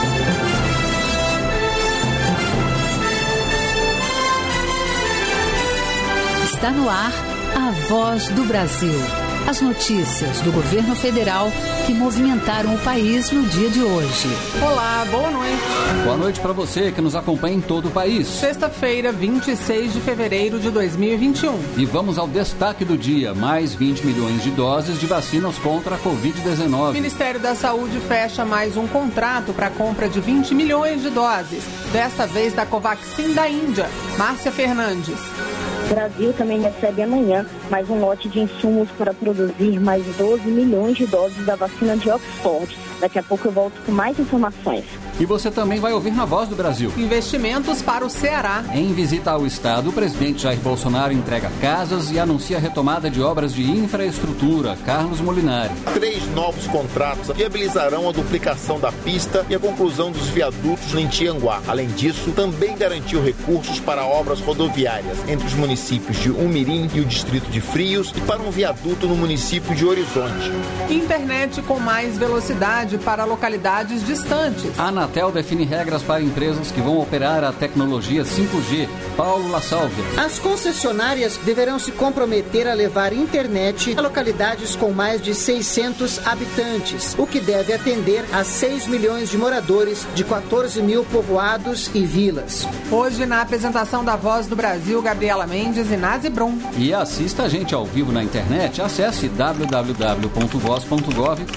Está no ar a Voz do Brasil. As notícias do governo federal que movimentaram o país no dia de hoje. Olá, boa noite. Boa noite para você que nos acompanha em todo o país. Sexta-feira, 26 de fevereiro de 2021. E vamos ao destaque do dia. Mais 20 milhões de doses de vacinas contra a Covid-19. O Ministério da Saúde fecha mais um contrato para a compra de 20 milhões de doses. Desta vez da Covaxin da Índia. Márcia Fernandes. O Brasil também recebe amanhã mais um lote de insumos para produzir mais 12 milhões de doses da vacina de Oxford. Daqui a pouco eu volto com mais informações. E você também vai ouvir na Voz do Brasil. Investimentos para o Ceará. Em visita ao estado, o presidente Jair Bolsonaro entrega casas e anuncia a retomada de obras de infraestrutura. Carlos Molinari. 3 novos contratos viabilizarão a duplicação da pista e a conclusão dos viadutos em Tianguá. Além disso, também garantiu recursos para obras rodoviárias entre os municípios de Umirim e o distrito de Frios e para um viaduto no município de Horizonte. Internet com mais velocidade para localidades distantes. A Anatel define regras para empresas que vão operar a tecnologia 5G. Paulo La Sálvia. As concessionárias deverão se comprometer a levar internet a localidades com mais de 600 habitantes, o que deve atender a 6 milhões de moradores de 14 mil povoados e vilas. Hoje, na apresentação da Voz do Brasil, Gabriela Mendes e Nazi Brum. E assista a gente ao vivo na internet. Acesse www.voz.gov.br.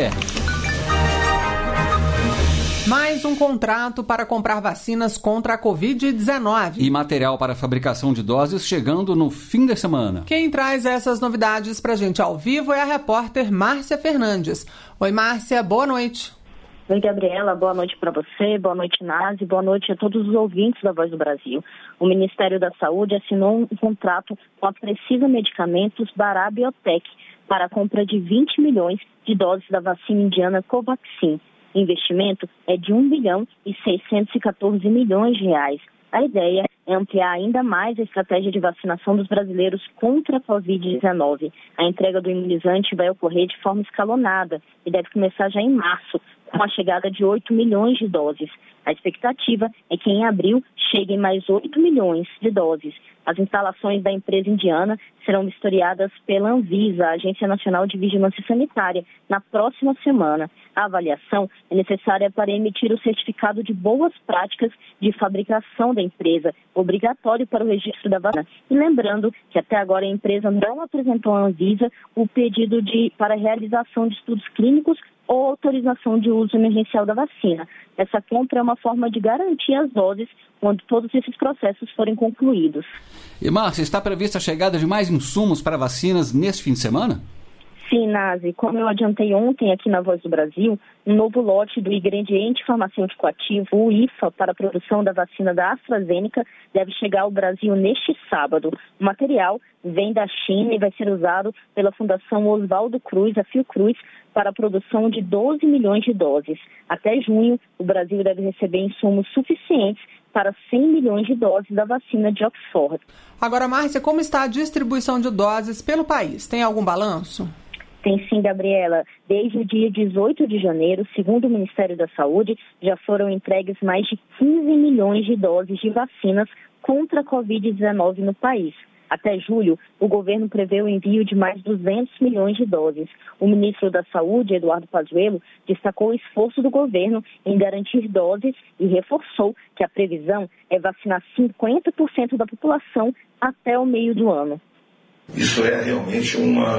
Mais um contrato para comprar vacinas contra a Covid-19. E material para fabricação de doses chegando no fim de semana. Quem traz essas novidades para a gente ao vivo é a repórter Márcia Fernandes. Oi, Márcia, boa noite. Oi, Gabriela, boa noite para você, boa noite, Nazi, boa noite a todos os ouvintes da Voz do Brasil. O Ministério da Saúde assinou um contrato com a Precisa Medicamentos Bharat Biotech para a compra de 20 milhões de doses da vacina indiana Covaxin. O investimento é de 1 bilhão e 614 milhões de reais. A ideia é ampliar ainda mais a estratégia de vacinação dos brasileiros contra a Covid-19. A entrega do imunizante vai ocorrer de forma escalonada e deve começar já em março, com a chegada de 8 milhões de doses. A expectativa é que em abril cheguem mais 8 milhões de doses. As instalações da empresa indiana serão vistoriadas pela Anvisa, a Agência Nacional de Vigilância Sanitária, na próxima semana. A avaliação é necessária para emitir o certificado de boas práticas de fabricação da empresa, obrigatório para o registro da vacina. E lembrando que até agora a empresa não apresentou à Anvisa o pedido para realização de estudos clínicos ou autorização de uso emergencial da vacina. Essa compra é uma forma de garantir as doses quando todos esses processos forem concluídos. E, Márcia, está prevista a chegada de mais insumos para vacinas neste fim de semana? Sim, Nazi. Como eu adiantei ontem aqui na Voz do Brasil, um novo lote do ingrediente farmacêutico ativo, o IFA, para a produção da vacina da AstraZeneca, deve chegar ao Brasil neste sábado. O material vem da China e vai ser usado pela Fundação Oswaldo Cruz, a Fiocruz, para a produção de 12 milhões de doses. Até junho, o Brasil deve receber insumos suficientes para 100 milhões de doses da vacina de Oxford. Agora, Márcia, como está a distribuição de doses pelo país? Tem algum balanço? Tem sim, Gabriela. Desde o dia 18 de janeiro, segundo o Ministério da Saúde, já foram entregues mais de 15 milhões de doses de vacinas contra a Covid-19 no país. Até julho, o governo prevê o envio de mais 200 milhões de doses. O ministro da Saúde, Eduardo Pazuello, destacou o esforço do governo em garantir doses e reforçou que a previsão é vacinar 50% da população até o meio do ano. Isso é realmente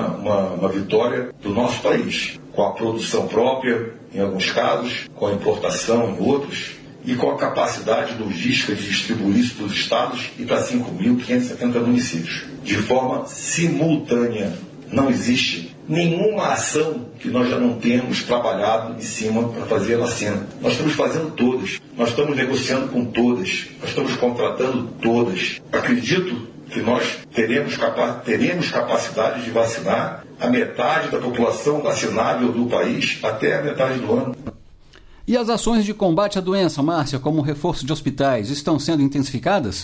uma vitória do nosso país, com a produção própria, em alguns casos, com a importação em outros, e com a capacidade logística de distribuir isso para os estados e para 5.570 municípios. De forma simultânea, não existe nenhuma ação que nós já não temos trabalhado em cima para fazer a vacina. Nós estamos fazendo todas, nós estamos negociando com todas, nós estamos contratando todas. Acredito que nós teremos capacidade de vacinar a metade da população vacinável do país até a metade do ano. E as ações de combate à doença, Márcia, como o reforço de hospitais, estão sendo intensificadas?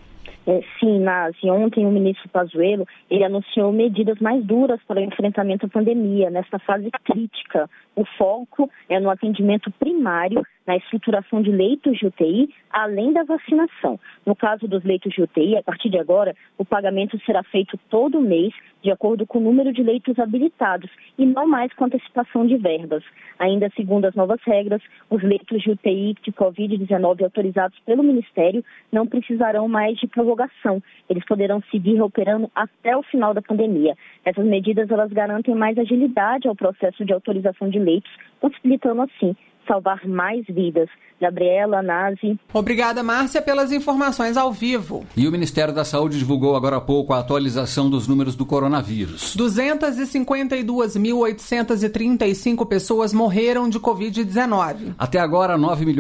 Sim, Nazi. Ontem o ministro Pazuello, ele anunciou medidas mais duras para o enfrentamento à pandemia, nesta fase crítica O foco é no atendimento primário, na estruturação de leitos de UTI, além da vacinação. No caso dos leitos de UTI, a partir de agora, o pagamento será feito todo mês, de acordo com o número de leitos habilitados, e não mais com antecipação de verbas. Ainda segundo as novas regras, os leitos de UTI de Covid-19 autorizados pelo Ministério não precisarão mais de prorrogação. Eles poderão seguir operando até o final da pandemia. Essas medidas elas garantem mais agilidade ao processo de autorização de leitos, possibilitando assim salvar mais vidas. Gabriela, Nazi. Obrigada, Márcia, pelas informações ao vivo. E o Ministério da Saúde divulgou agora há pouco a atualização dos números do coronavírus. 252.835 pessoas morreram de Covid-19. Até agora,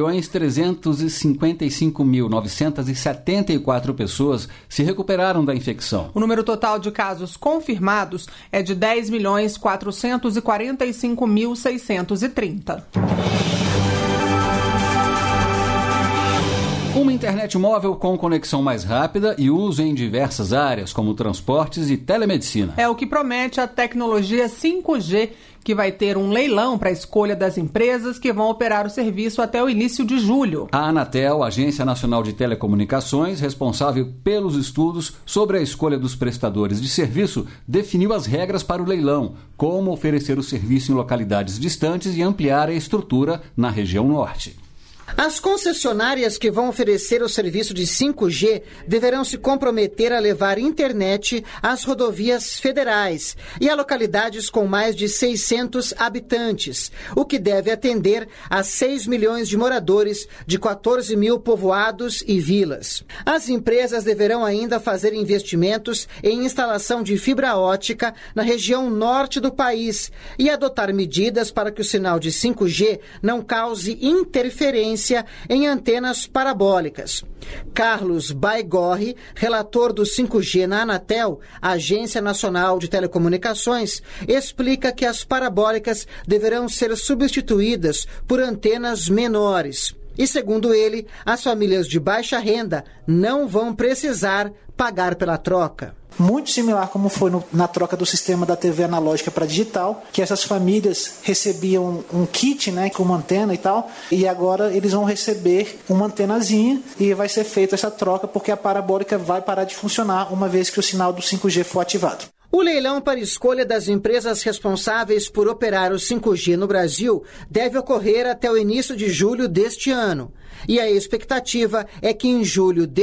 9.355.974 pessoas se recuperaram da infecção. O número total de casos confirmados é de 10.445.630. Uma internet móvel com conexão mais rápida e uso em diversas áreas, como transportes e telemedicina. É o que promete a tecnologia 5G, que vai ter um leilão para a escolha das empresas que vão operar o serviço até o início de julho. A Anatel, Agência Nacional de Telecomunicações, responsável pelos estudos sobre a escolha dos prestadores de serviço, definiu as regras para o leilão, como oferecer o serviço em localidades distantes e ampliar a estrutura na região norte. As concessionárias que vão oferecer o serviço de 5G deverão se comprometer a levar internet às rodovias federais e a localidades com mais de 600 habitantes, o que deve atender a 6 milhões de moradores de 14 mil povoados e vilas. As empresas deverão ainda fazer investimentos em instalação de fibra ótica na região norte do país e adotar medidas para que o sinal de 5G não cause interferência em antenas parabólicas. Carlos Baigorre, relator do 5G na Anatel, Agência Nacional de Telecomunicações, explica que as parabólicas deverão ser substituídas por antenas menores. E, segundo ele, as famílias de baixa renda não vão precisar pagar pela troca. Muito similar como foi na troca do sistema da TV analógica para digital, que essas famílias recebiam um kit, né, com uma antena e tal, e agora eles vão receber uma antenazinha e vai ser feita essa troca porque a parabólica vai parar de funcionar uma vez que o sinal do 5G for ativado. O leilão para escolha das empresas responsáveis por operar o 5G no Brasil deve ocorrer até o início de julho deste ano. E a expectativa é que em julho de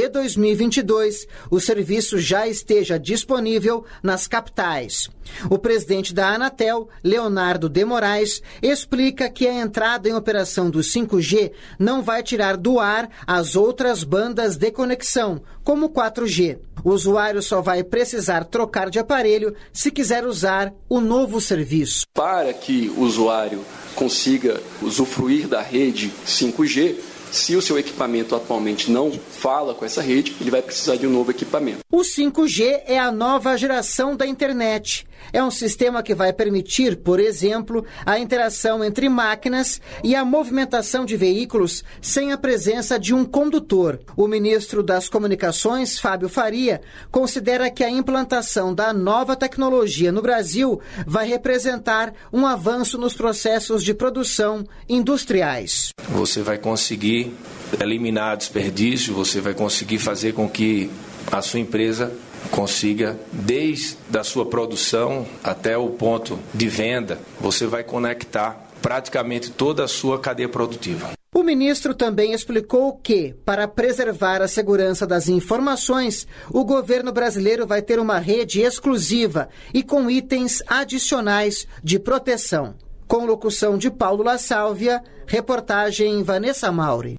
2022 o serviço já esteja disponível nas capitais. O presidente da Anatel, Leonardo de Moraes, explica que a entrada em operação do 5G não vai tirar do ar as outras bandas de conexão, como o 4G. O usuário só vai precisar trocar de aparelho se quiser usar o novo serviço. Para que o usuário consiga usufruir da rede 5G, se o seu equipamento atualmente não fala com essa rede, ele vai precisar de um novo equipamento. O 5G é a nova geração da internet. É um sistema que vai permitir, por exemplo, a interação entre máquinas e a movimentação de veículos sem a presença de um condutor. O ministro das Comunicações, Fábio Faria, considera que a implantação da nova tecnologia no Brasil vai representar um avanço nos processos de produção industriais. Você vai conseguir eliminar desperdício, você vai conseguir fazer com que a sua empresa consiga, desde a sua produção até o ponto de venda, você vai conectar praticamente toda a sua cadeia produtiva. O ministro também explicou que, para preservar a segurança das informações, o governo brasileiro vai ter uma rede exclusiva e com itens adicionais de proteção. Com locução de Paulo La Sálvia, reportagem Vanessa Mauri.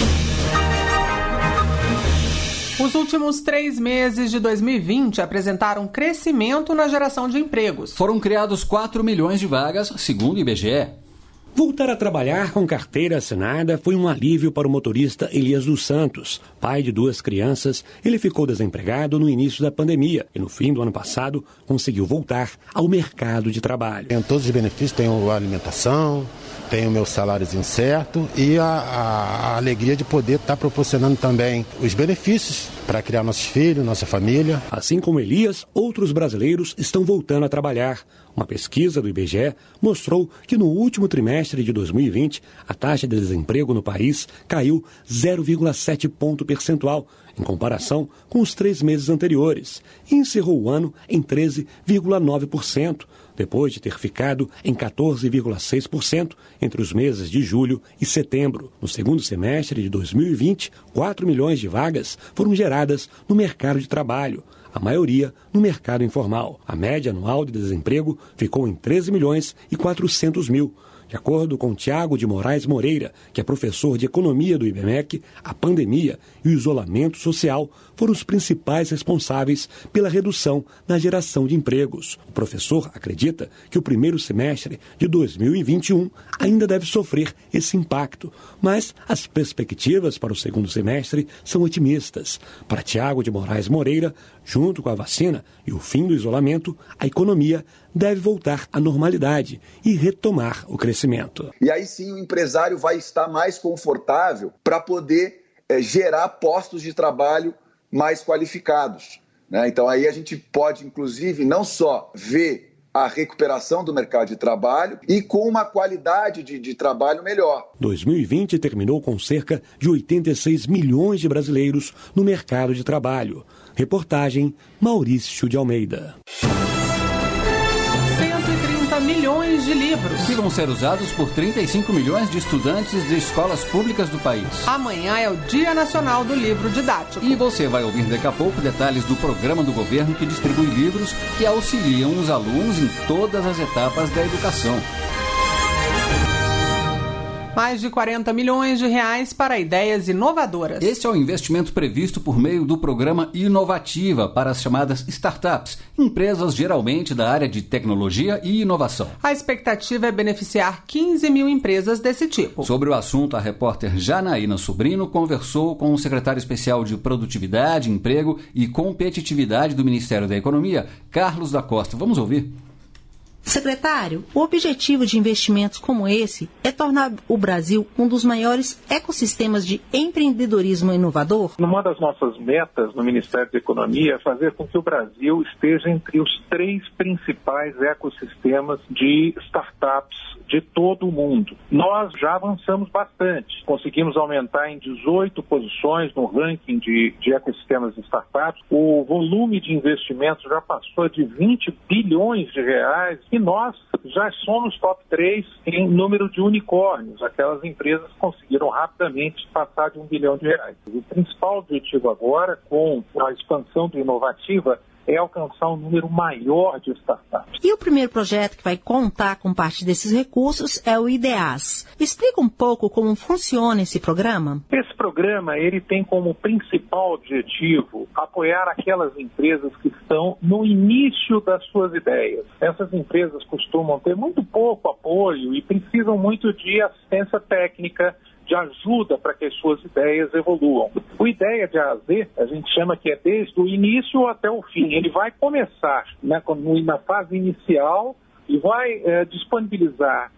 Os últimos 3 meses de 2020 apresentaram crescimento na geração de empregos. Foram criados 4 milhões de vagas, segundo o IBGE. Voltar a trabalhar com carteira assinada foi um alívio para o motorista Elias dos Santos. Pai de 2 crianças, ele ficou desempregado no início da pandemia e no fim do ano passado conseguiu voltar ao mercado de trabalho. Tem todos os benefícios, tem a alimentação, tenho meu saláriozinho certo e a alegria de poder estar proporcionando também os benefícios para criar nossos filhos, nossa família. Assim como Elias, outros brasileiros estão voltando a trabalhar. Uma pesquisa do IBGE mostrou que no último trimestre de 2020, a taxa de desemprego no país caiu 0,7 ponto percentual, em comparação com os 3 meses anteriores, e encerrou o ano em 13,9%, depois de ter ficado em 14,6% entre os meses de julho e setembro. No segundo semestre de 2020, 4 milhões de vagas foram geradas no mercado de trabalho, a maioria no mercado informal. A média anual de desemprego ficou em 13 milhões e 400 mil. De acordo com Tiago de Moraes Moreira, que é professor de economia do IBMEC, a pandemia e o isolamento social foram os principais responsáveis pela redução na geração de empregos. O professor acredita que o primeiro semestre de 2021 ainda deve sofrer esse impacto, mas as perspectivas para o segundo semestre são otimistas. Para Tiago de Moraes Moreira, junto com a vacina e o fim do isolamento, a economia deve voltar à normalidade e retomar o crescimento. E aí sim o empresário vai estar mais confortável para poder gerar postos de trabalho mais qualificados, né? Então aí a gente pode, inclusive, não só ver a recuperação do mercado de trabalho e com uma qualidade de trabalho melhor. 2020 terminou com cerca de 86 milhões de brasileiros no mercado de trabalho. Reportagem Maurício de Almeida. 130 milhões de livros que vão ser usados por 35 milhões de estudantes de escolas públicas do país. Amanhã é o Dia Nacional do Livro Didático. E você vai ouvir daqui a pouco detalhes do programa do governo que distribui livros que auxiliam os alunos em todas as etapas da educação. Mais de 40 milhões de reais para ideias inovadoras. Esse é o investimento previsto por meio do programa Inovativa para as chamadas startups, empresas geralmente da área de tecnologia e inovação. A expectativa é beneficiar 15 mil empresas desse tipo. Sobre o assunto, a repórter Janaína Sobrino conversou com o secretário especial de Produtividade, Emprego e Competitividade do Ministério da Economia, Carlos da Costa. Vamos ouvir. Secretário, o objetivo de investimentos como esse é tornar o Brasil um dos maiores ecossistemas de empreendedorismo inovador? Uma das nossas metas no Ministério da Economia é fazer com que o Brasil esteja entre os 3 principais ecossistemas de startups de todo o mundo. Nós já avançamos bastante. Conseguimos aumentar em 18 posições no ranking de ecossistemas de startups. O volume de investimentos já passou de 20 bilhões de reais. E nós já somos top 3 em número de unicórnios. Aquelas empresas conseguiram rapidamente passar de R$1 bilhão. O principal objetivo agora, com a expansão do Inovativa, é alcançar um número maior de startups. E o primeiro projeto que vai contar com parte desses recursos é o IDEAS. Explica um pouco como funciona esse programa? Esse programa ele tem como principal objetivo apoiar aquelas empresas que estão no início das suas ideias. Essas empresas costumam ter muito pouco apoio e precisam muito de assistência técnica, de ajuda para que as suas ideias evoluam. O Ideia de A a Z, a gente chama que é desde o início até o fim. Ele vai começar na fase inicial e vai disponibilizar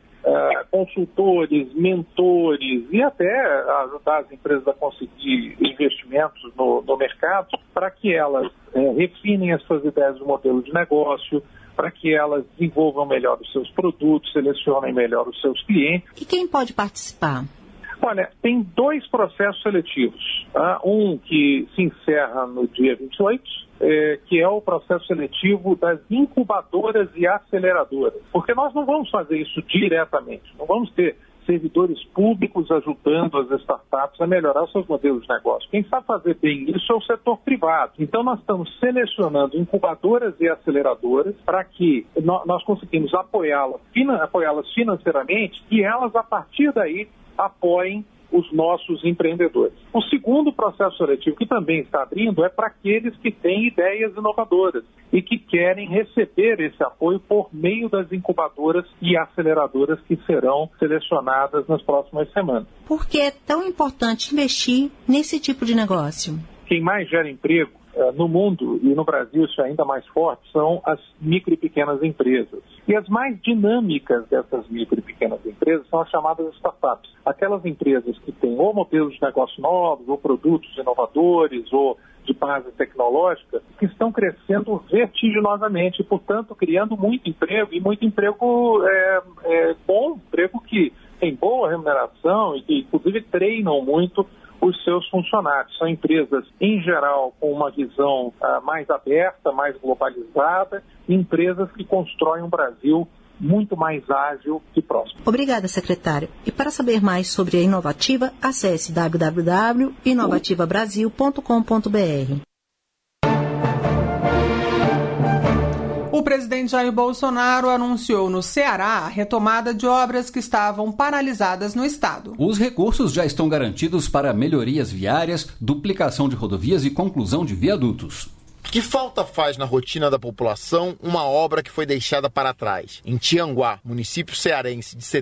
consultores, mentores e até ajudar as empresas a conseguir investimentos no mercado para que elas refinem as suas ideias do modelo de negócio, para que elas desenvolvam melhor os seus produtos, selecionem melhor os seus clientes. E quem pode participar? Olha, tem 2 processos seletivos. Um que se encerra no dia 28, que é o processo seletivo das incubadoras e aceleradoras. Porque nós não vamos fazer isso diretamente, não vamos ter servidores públicos ajudando as startups a melhorar os seus modelos de negócio. Quem sabe fazer bem isso é o setor privado. Então nós estamos selecionando incubadoras e aceleradoras para que nós conseguimos apoiá-las financeiramente e elas, a partir daí, apoiem os nossos empreendedores. O segundo processo seletivo que também está abrindo é para aqueles que têm ideias inovadoras e que querem receber esse apoio por meio das incubadoras e aceleradoras que serão selecionadas nas próximas semanas. Por que é tão importante investir nesse tipo de negócio? Quem mais gera emprego no mundo, e no Brasil isso é ainda mais forte, são as micro e pequenas empresas. E as mais dinâmicas dessas micro e pequenas empresas são as chamadas startups. Aquelas empresas que têm ou modelos de negócio novos, ou produtos inovadores, ou de base tecnológica, que estão crescendo vertiginosamente, e, portanto, criando muito emprego, e muito emprego bom, emprego que tem boa remuneração e que, inclusive, treinam muito os seus funcionários. São empresas, em geral, com uma visão mais aberta, mais globalizada, empresas que constroem um Brasil muito mais ágil e próximo. Obrigada, secretário. E para saber mais sobre a Inovativa, acesse www.inovativabrasil.com.br. O presidente Jair Bolsonaro anunciou no Ceará a retomada de obras que estavam paralisadas no estado. Os recursos já estão garantidos para melhorias viárias, duplicação de rodovias e conclusão de viadutos. Que falta faz na rotina da população uma obra que foi deixada para trás? Em Tianguá, município cearense de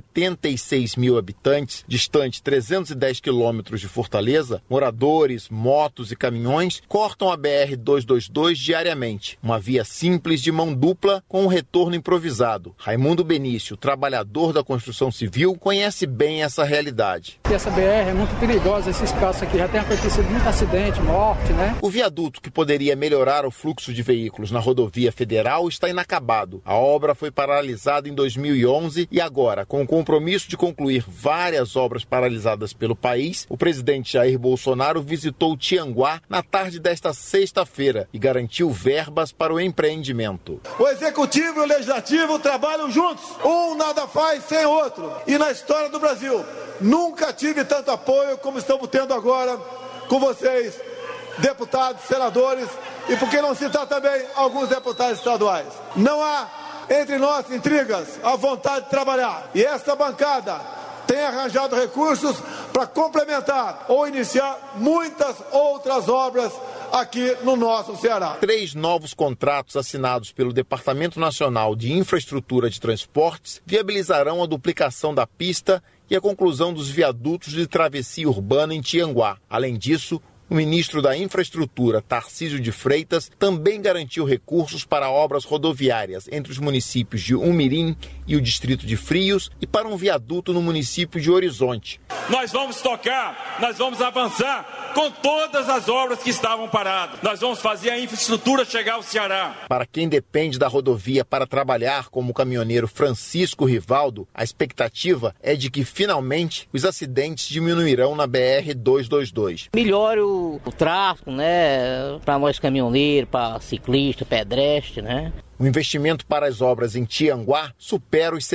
76 mil habitantes, distante 310 quilômetros de Fortaleza, moradores, motos e caminhões cortam a BR-222 diariamente. Uma via simples de mão dupla com um retorno improvisado. Raimundo Benício, trabalhador da construção civil, conhece bem essa realidade. Essa BR é muito perigosa, esse espaço aqui já tem acontecido muito acidente, morte, né? O viaduto que poderia melhorar o fluxo de veículos na rodovia federal está inacabado. A obra foi paralisada em 2011 e agora, com o compromisso de concluir várias obras paralisadas pelo país, o presidente Jair Bolsonaro visitou Tianguá na tarde desta sexta-feira e garantiu verbas para o empreendimento. O Executivo e o Legislativo trabalham juntos. Um nada faz sem outro. E na história do Brasil, nunca tive tanto apoio como estamos tendo agora com vocês, deputados, senadores, e por que não citar também alguns deputados estaduais. Não há entre nós intrigas, a vontade de trabalhar. E esta bancada tem arranjado recursos para complementar ou iniciar muitas outras obras aqui no nosso Ceará. 3 novos contratos assinados pelo Departamento Nacional de Infraestrutura de Transportes viabilizarão a duplicação da pista e a conclusão dos viadutos de travessia urbana em Tianguá. Além disso, o ministro da Infraestrutura, Tarcísio de Freitas, também garantiu recursos para obras rodoviárias entre os municípios de Umirim e o distrito de Frios e para um viaduto no município de Horizonte. Nós vamos tocar, nós vamos avançar com todas as obras que estavam paradas. Nós vamos fazer a infraestrutura chegar ao Ceará. Para quem depende da rodovia para trabalhar, como o caminhoneiro Francisco Rivaldo, a expectativa é de que, finalmente, os acidentes diminuirão na BR-222. Melhora o tráfego, né, para nós caminhoneiros, para ciclista, pedestre, né? O investimento para as obras em Tianguá supera os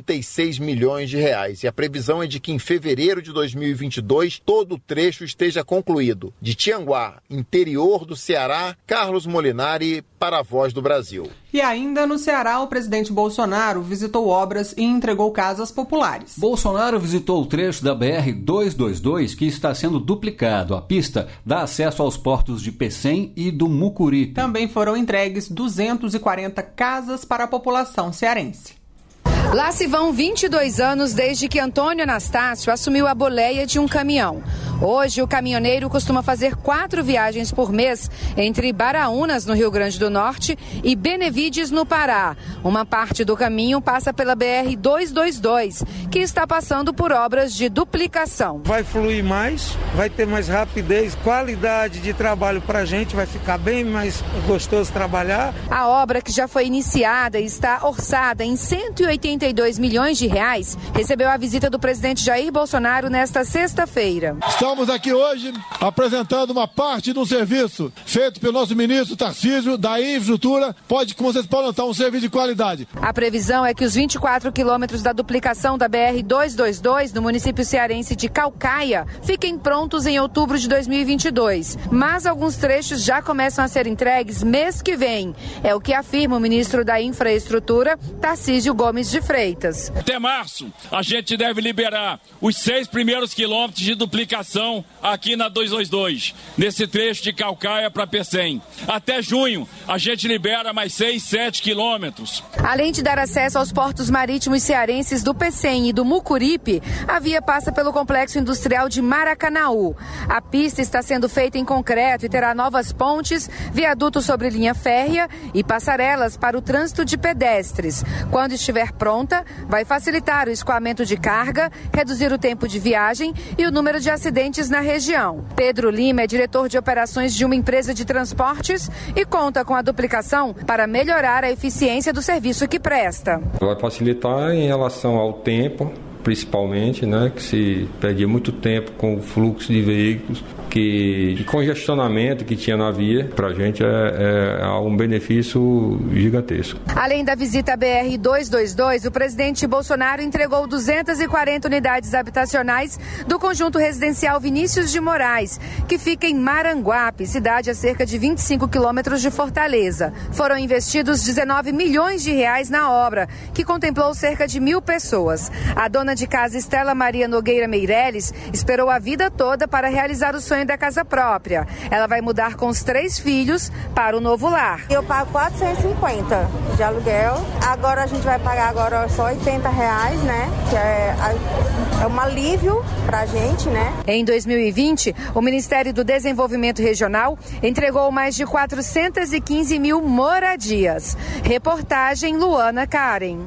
66 milhões de reais e a previsão é de que em fevereiro de 2022 todo o trecho esteja concluído. De Tianguá, interior do Ceará, Carlos Molinari para a Voz do Brasil. E ainda no Ceará, o presidente Bolsonaro visitou obras e entregou casas populares. Bolsonaro visitou o trecho da BR-222 que está sendo duplicado. A pista dá acesso aos portos de Pecém e do Mucuripe. Também foram entregues 240 casas para a população cearense. Lá se vão 22 anos desde que Antônio Anastácio assumiu a boleia de um caminhão. Hoje, o caminhoneiro costuma fazer 4 viagens por mês entre Baraunas, no Rio Grande do Norte, e Benevides, no Pará. Uma parte do caminho passa pela BR-222, que está passando por obras de duplicação. Vai fluir mais, vai ter mais rapidez, qualidade de trabalho para a gente, vai ficar bem mais gostoso trabalhar. A obra, que já foi iniciada e está orçada em 182 milhões de reais, recebeu a visita do presidente Jair Bolsonaro nesta sexta-feira. Estamos aqui hoje apresentando uma parte de um serviço feito pelo nosso ministro Tarcísio da Infraestrutura. Como vocês podem notar, um serviço de qualidade. A previsão é que os 24 quilômetros da duplicação da BR-222 no município cearense de Caucaia fiquem prontos em outubro de 2022. Mas alguns trechos já começam a ser entregues mês que vem. É o que afirma o ministro da Infraestrutura, Tarcísio Gomes de Freitas. Até março, a gente deve liberar os 6 primeiros quilômetros de duplicação manutenção aqui na 222, nesse trecho de Caucaia para Pecém. Até junho, a gente libera mais 6, 7 quilômetros. Além de dar acesso aos portos marítimos cearenses do Pecém e do Mucuripe, a via passa pelo complexo industrial de Maracanaú. A pista está sendo feita em concreto e terá novas pontes, viadutos sobre linha férrea e passarelas para o trânsito de pedestres. Quando estiver pronta, vai facilitar o escoamento de carga, reduzir o tempo de viagem e o número de acidentes na região. Pedro Lima é diretor de operações de uma empresa de transportes e conta com a duplicação para melhorar a eficiência do serviço que presta. Vai facilitar em relação ao tempo, principalmente, né, que se perdia muito tempo com o fluxo de veículos, de congestionamento que tinha na via. Para a gente é um benefício gigantesco. Além da visita à BR-222, o presidente Bolsonaro entregou 240 unidades habitacionais do conjunto residencial Vinícius de Moraes, que fica em Maranguape, cidade a cerca de 25 quilômetros de Fortaleza. Foram investidos 19 milhões de reais na obra, que contemplou cerca de 1.000 pessoas. A dona de casa Estela Maria Nogueira Meirelles esperou a vida toda para realizar o sonho da casa própria. Ela vai mudar com os 3 filhos para o novo lar. Eu pago 450 de aluguel. Agora a gente vai pagar agora só R$80, né? Que é um alívio pra gente, né? Em 2020, o Ministério do Desenvolvimento Regional entregou mais de 415 mil moradias. Reportagem Luana Karen.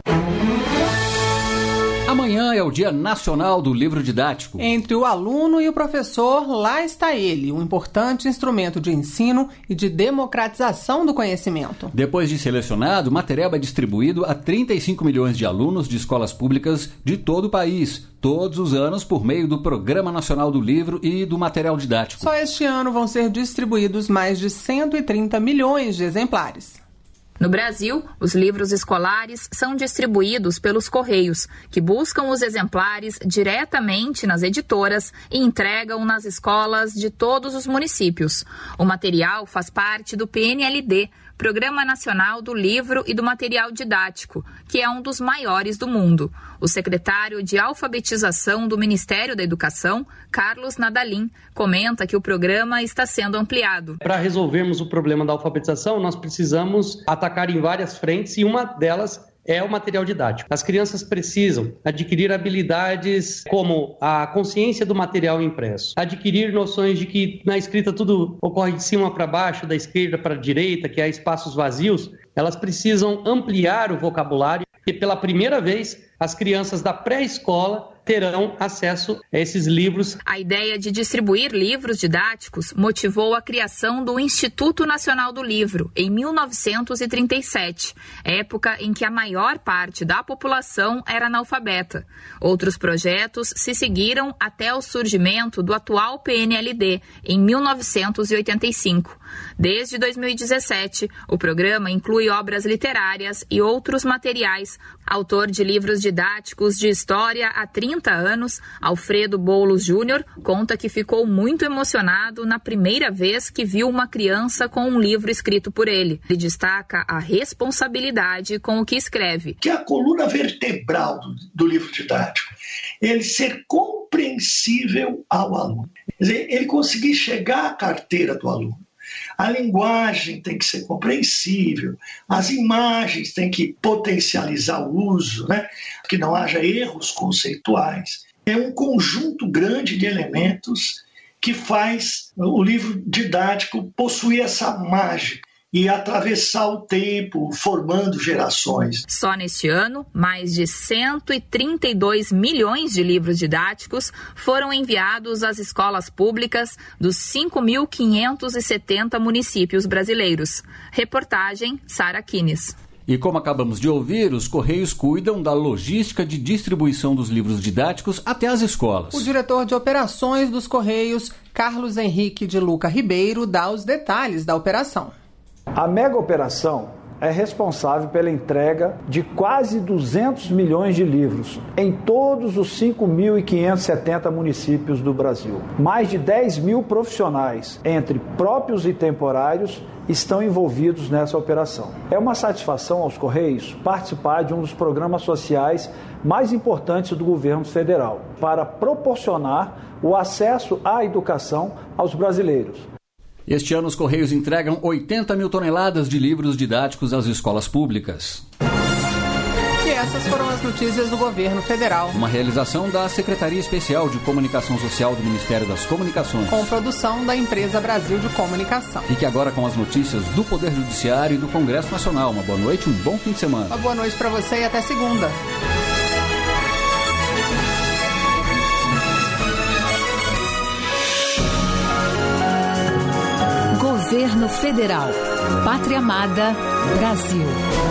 Amanhã é o Dia Nacional do Livro Didático. Entre o aluno e o professor, lá está ele, um importante instrumento de ensino e de democratização do conhecimento. Depois de selecionado, o material é distribuído a 35 milhões de alunos de escolas públicas de todo o país, todos os anos por meio do Programa Nacional do Livro e do Material Didático. Só este ano vão ser distribuídos mais de 130 milhões de exemplares. No Brasil, os livros escolares são distribuídos pelos Correios, que buscam os exemplares diretamente nas editoras e entregam nas escolas de todos os municípios. O material faz parte do PNLD, Programa Nacional do Livro e do Material Didático, que é um dos maiores do mundo. O secretário de Alfabetização do Ministério da Educação, Carlos Nadalim, comenta que o programa está sendo ampliado. Para resolvermos o problema da alfabetização, nós precisamos atacar em várias frentes e uma delas é o material didático. As crianças precisam adquirir habilidades como a consciência do material impresso, adquirir noções de que na escrita tudo ocorre de cima para baixo, da esquerda para a direita, que há espaços vazios. Elas precisam ampliar o vocabulário e pela primeira vez as crianças da pré-escola terão acesso a esses livros. A ideia de distribuir livros didáticos motivou a criação do Instituto Nacional do Livro, em 1937, época em que a maior parte da população era analfabeta. Outros projetos se seguiram até o surgimento do atual PNLD, em 1985. Desde 2017, o programa inclui obras literárias e outros materiais. Autor de livros didáticos de história há 30 anos, Alfredo Boulos Júnior conta que ficou muito emocionado na primeira vez que viu uma criança com um livro escrito por ele. Ele destaca a responsabilidade com o que escreve. Que é a coluna vertebral do livro didático, ele ser compreensível ao aluno. Quer dizer, ele conseguir chegar à carteira do aluno. A linguagem tem que ser compreensível, as imagens têm que potencializar o uso, né? Que não haja erros conceituais. É um conjunto grande de elementos que faz o livro didático possuir essa mágica e atravessar o tempo, formando gerações. Só neste ano, mais de 132 milhões de livros didáticos foram enviados às escolas públicas dos 5.570 municípios brasileiros. Reportagem Sara Kines. E como acabamos de ouvir, os Correios cuidam da logística de distribuição dos livros didáticos até as escolas. O diretor de operações dos Correios, Carlos Henrique de Luca Ribeiro, dá os detalhes da operação. A mega operação é responsável pela entrega de quase 200 milhões de livros em todos os 5.570 municípios do Brasil. Mais de 10 mil profissionais, entre próprios e temporários, estão envolvidos nessa operação. É uma satisfação aos Correios participar de um dos programas sociais mais importantes do governo federal, para proporcionar o acesso à educação aos brasileiros. Este ano, os Correios entregam 80 mil toneladas de livros didáticos às escolas públicas. E essas foram as notícias do governo federal. Uma realização da Secretaria Especial de Comunicação Social do Ministério das Comunicações. Com produção da Empresa Brasil de Comunicação. Fique agora com as notícias do Poder Judiciário e do Congresso Nacional. Uma boa noite, um bom fim de semana. Uma boa noite para você e até segunda. Governo Federal. Pátria Amada, Brasil.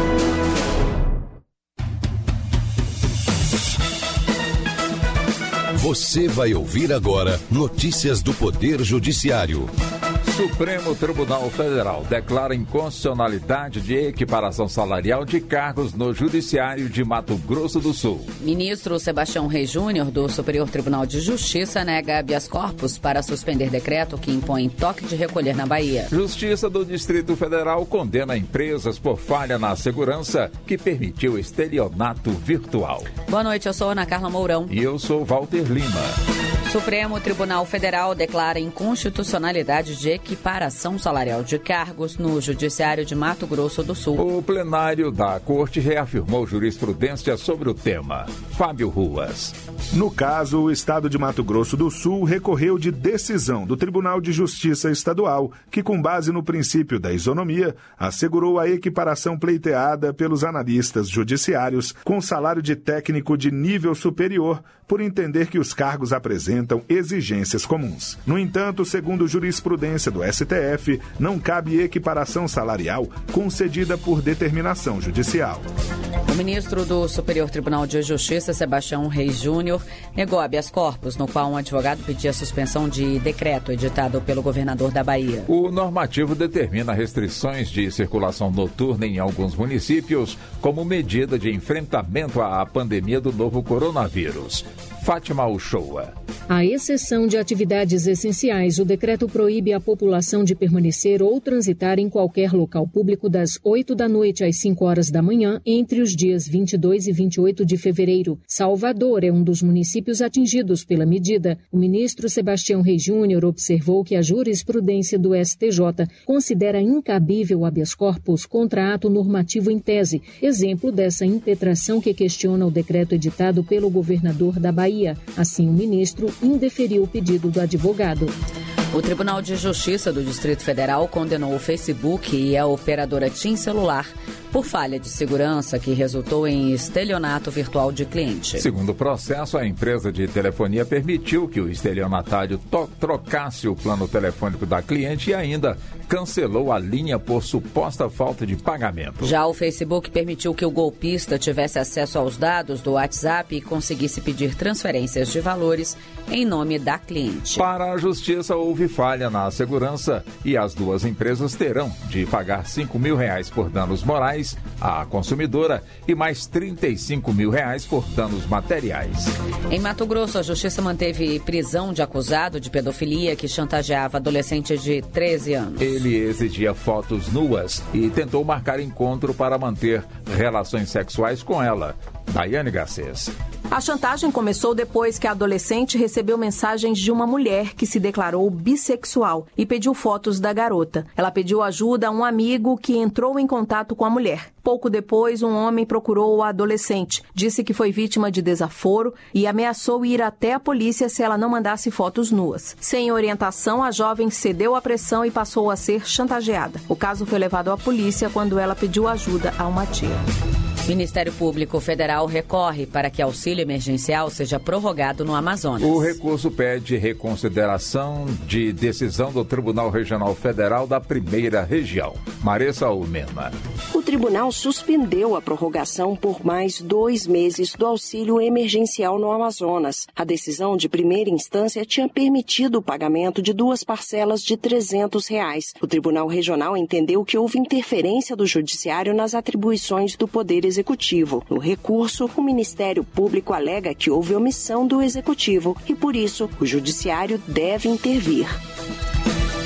Você vai ouvir agora notícias do Poder Judiciário. Supremo Tribunal Federal declara inconstitucionalidade de equiparação salarial de cargos no Judiciário de Mato Grosso do Sul. Ministro Sebastião Reis Júnior, do Superior Tribunal de Justiça, nega habeas corpus para suspender decreto que impõe toque de recolher na Bahia. Justiça do Distrito Federal condena empresas por falha na segurança que permitiu estelionato virtual. Boa noite, eu sou Ana Carla Mourão. E eu sou Walter Lima. Supremo Tribunal Federal declara inconstitucionalidade de equiparação salarial de cargos no Judiciário de Mato Grosso do Sul. O plenário da Corte reafirmou jurisprudência sobre o tema. Fábio Ruas. No caso, o Estado de Mato Grosso do Sul recorreu de decisão do Tribunal de Justiça Estadual, que, com base no princípio da isonomia, assegurou a equiparação pleiteada pelos analistas judiciários com salário de técnico de nível superior, por entender que os cargos apresentam exigências comuns. No entanto, segundo jurisprudência do STF, não cabe equiparação salarial concedida por determinação judicial. O ministro do Superior Tribunal de Justiça, Sebastião Reis Júnior, negou habeas corpus, no qual um advogado pedia a suspensão de decreto editado pelo governador da Bahia. O normativo determina restrições de circulação noturna em alguns municípios como medida de enfrentamento à pandemia do novo coronavírus. Fátima Uchoa. À exceção de atividades essenciais, o decreto proíbe a população de permanecer ou transitar em qualquer local público das 8 da noite às 5 horas da manhã entre os dias 22 e 28 de fevereiro. Salvador é um dos municípios atingidos pela medida. O ministro Sebastião Reis Júnior observou que a jurisprudência do STJ considera incabível habeas corpus contra ato normativo em tese, exemplo dessa impetração que questiona o decreto editado pelo governador da Bahia. Assim, o ministro indeferiu o pedido do advogado. O Tribunal de Justiça do Distrito Federal condenou o Facebook e a operadora TIM Celular por falha de segurança que resultou em estelionato virtual de cliente. Segundo o processo, a empresa de telefonia permitiu que o estelionatário trocasse o plano telefônico da cliente e ainda cancelou a linha por suposta falta de pagamento. Já o Facebook permitiu que o golpista tivesse acesso aos dados do WhatsApp e conseguisse pedir transferências de valores em nome da cliente. Para a Justiça, houve falha na segurança e as duas empresas terão de pagar R$5 mil por danos morais à consumidora e mais R$35 mil por danos materiais. Em Mato Grosso, a Justiça manteve prisão de acusado de pedofilia que chantageava adolescente de 13 anos. Ele exigia fotos nuas e tentou marcar encontro para manter relações sexuais com ela. Daiane Garcês. A chantagem começou depois que a adolescente recebeu mensagens de uma mulher que se declarou bissexual e pediu fotos da garota. Ela pediu ajuda a um amigo que entrou em contato com a mulher. Pouco depois, um homem procurou o adolescente, disse que foi vítima de desaforo e ameaçou ir até a polícia se ela não mandasse fotos nuas. Sem orientação, a jovem cedeu à pressão e passou a ser chantageada. O caso foi levado à polícia quando ela pediu ajuda a uma tia. Ministério Público Federal recorre para que auxílio emergencial seja prorrogado no Amazonas. O recurso pede reconsideração de decisão do Tribunal Regional Federal da Primeira Região. Maressa Almena. O tribunal suspendeu a prorrogação por mais 2 meses do auxílio emergencial no Amazonas. A decisão de primeira instância tinha permitido o pagamento de 2 parcelas de R$300. O Tribunal Regional entendeu que houve interferência do Judiciário nas atribuições do Poder Executivo. No recurso, o Ministério Público alega que houve omissão do Executivo e, por isso, o Judiciário deve intervir.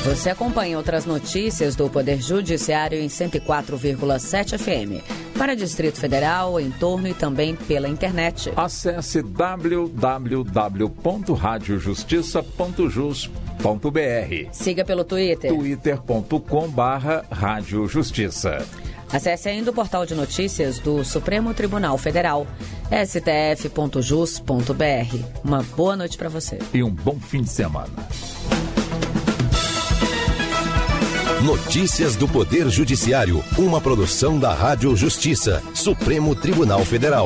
Você acompanha outras notícias do Poder Judiciário em 104,7 FM. Para Distrito Federal, entorno e também pela internet. Acesse www.radiojustiça.jus.br. Siga pelo Twitter. twitter.com/radiojustiça. Acesse ainda o portal de notícias do Supremo Tribunal Federal, stf.jus.br. Uma boa noite para você. E um bom fim de semana. Notícias do Poder Judiciário, uma produção da Rádio Justiça, Supremo Tribunal Federal.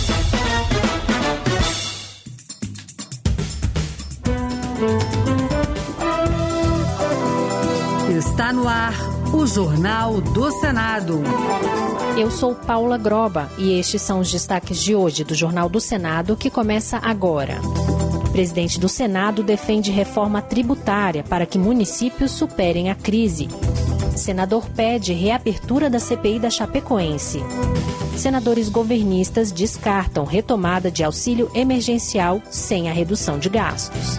Está no ar o Jornal do Senado. Eu sou Paula Groba e estes são os destaques de hoje do Jornal do Senado, que começa agora. O presidente do Senado defende reforma tributária para que municípios superem a crise. Senador pede reabertura da CPI da Chapecoense. Senadores governistas descartam retomada de auxílio emergencial sem a redução de gastos.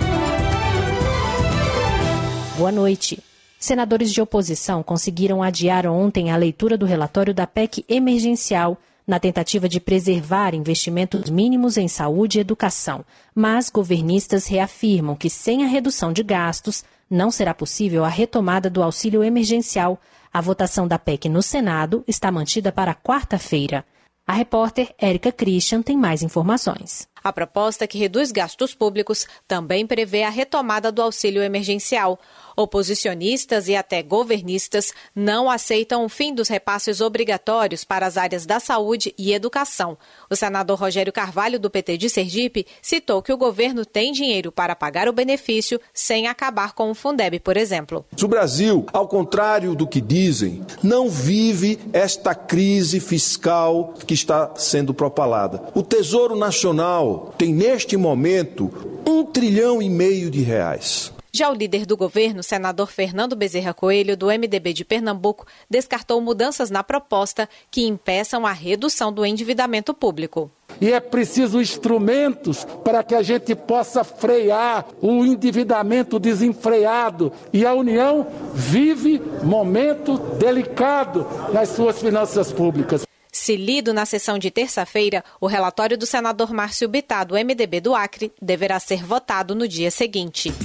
Boa noite. Senadores de oposição conseguiram adiar ontem a leitura do relatório da PEC emergencial na tentativa de preservar investimentos mínimos em saúde e educação. Mas governistas reafirmam que sem a redução de gastos não será possível a retomada do auxílio emergencial. A votação da PEC no Senado está mantida para quarta-feira. A repórter Érica Christian tem mais informações. A proposta que reduz gastos públicos também prevê a retomada do auxílio emergencial. Oposicionistas e até governistas não aceitam o fim dos repasses obrigatórios para as áreas da saúde e educação. O senador Rogério Carvalho, do PT de Sergipe, citou que o governo tem dinheiro para pagar o benefício sem acabar com o Fundeb, por exemplo. O Brasil, ao contrário do que dizem, não vive esta crise fiscal que está sendo propalada. O Tesouro Nacional tem, neste momento, R$1,5 trilhão de reais. Já o líder do governo, senador Fernando Bezerra Coelho, do MDB de Pernambuco, descartou mudanças na proposta que impeçam a redução do endividamento público. E é preciso instrumentos para que a gente possa frear o endividamento desenfreado. E a União vive momento delicado nas suas finanças públicas. Se lido na sessão de terça-feira, o relatório do senador Márcio Bittar, do MDB do Acre, deverá ser votado no dia seguinte.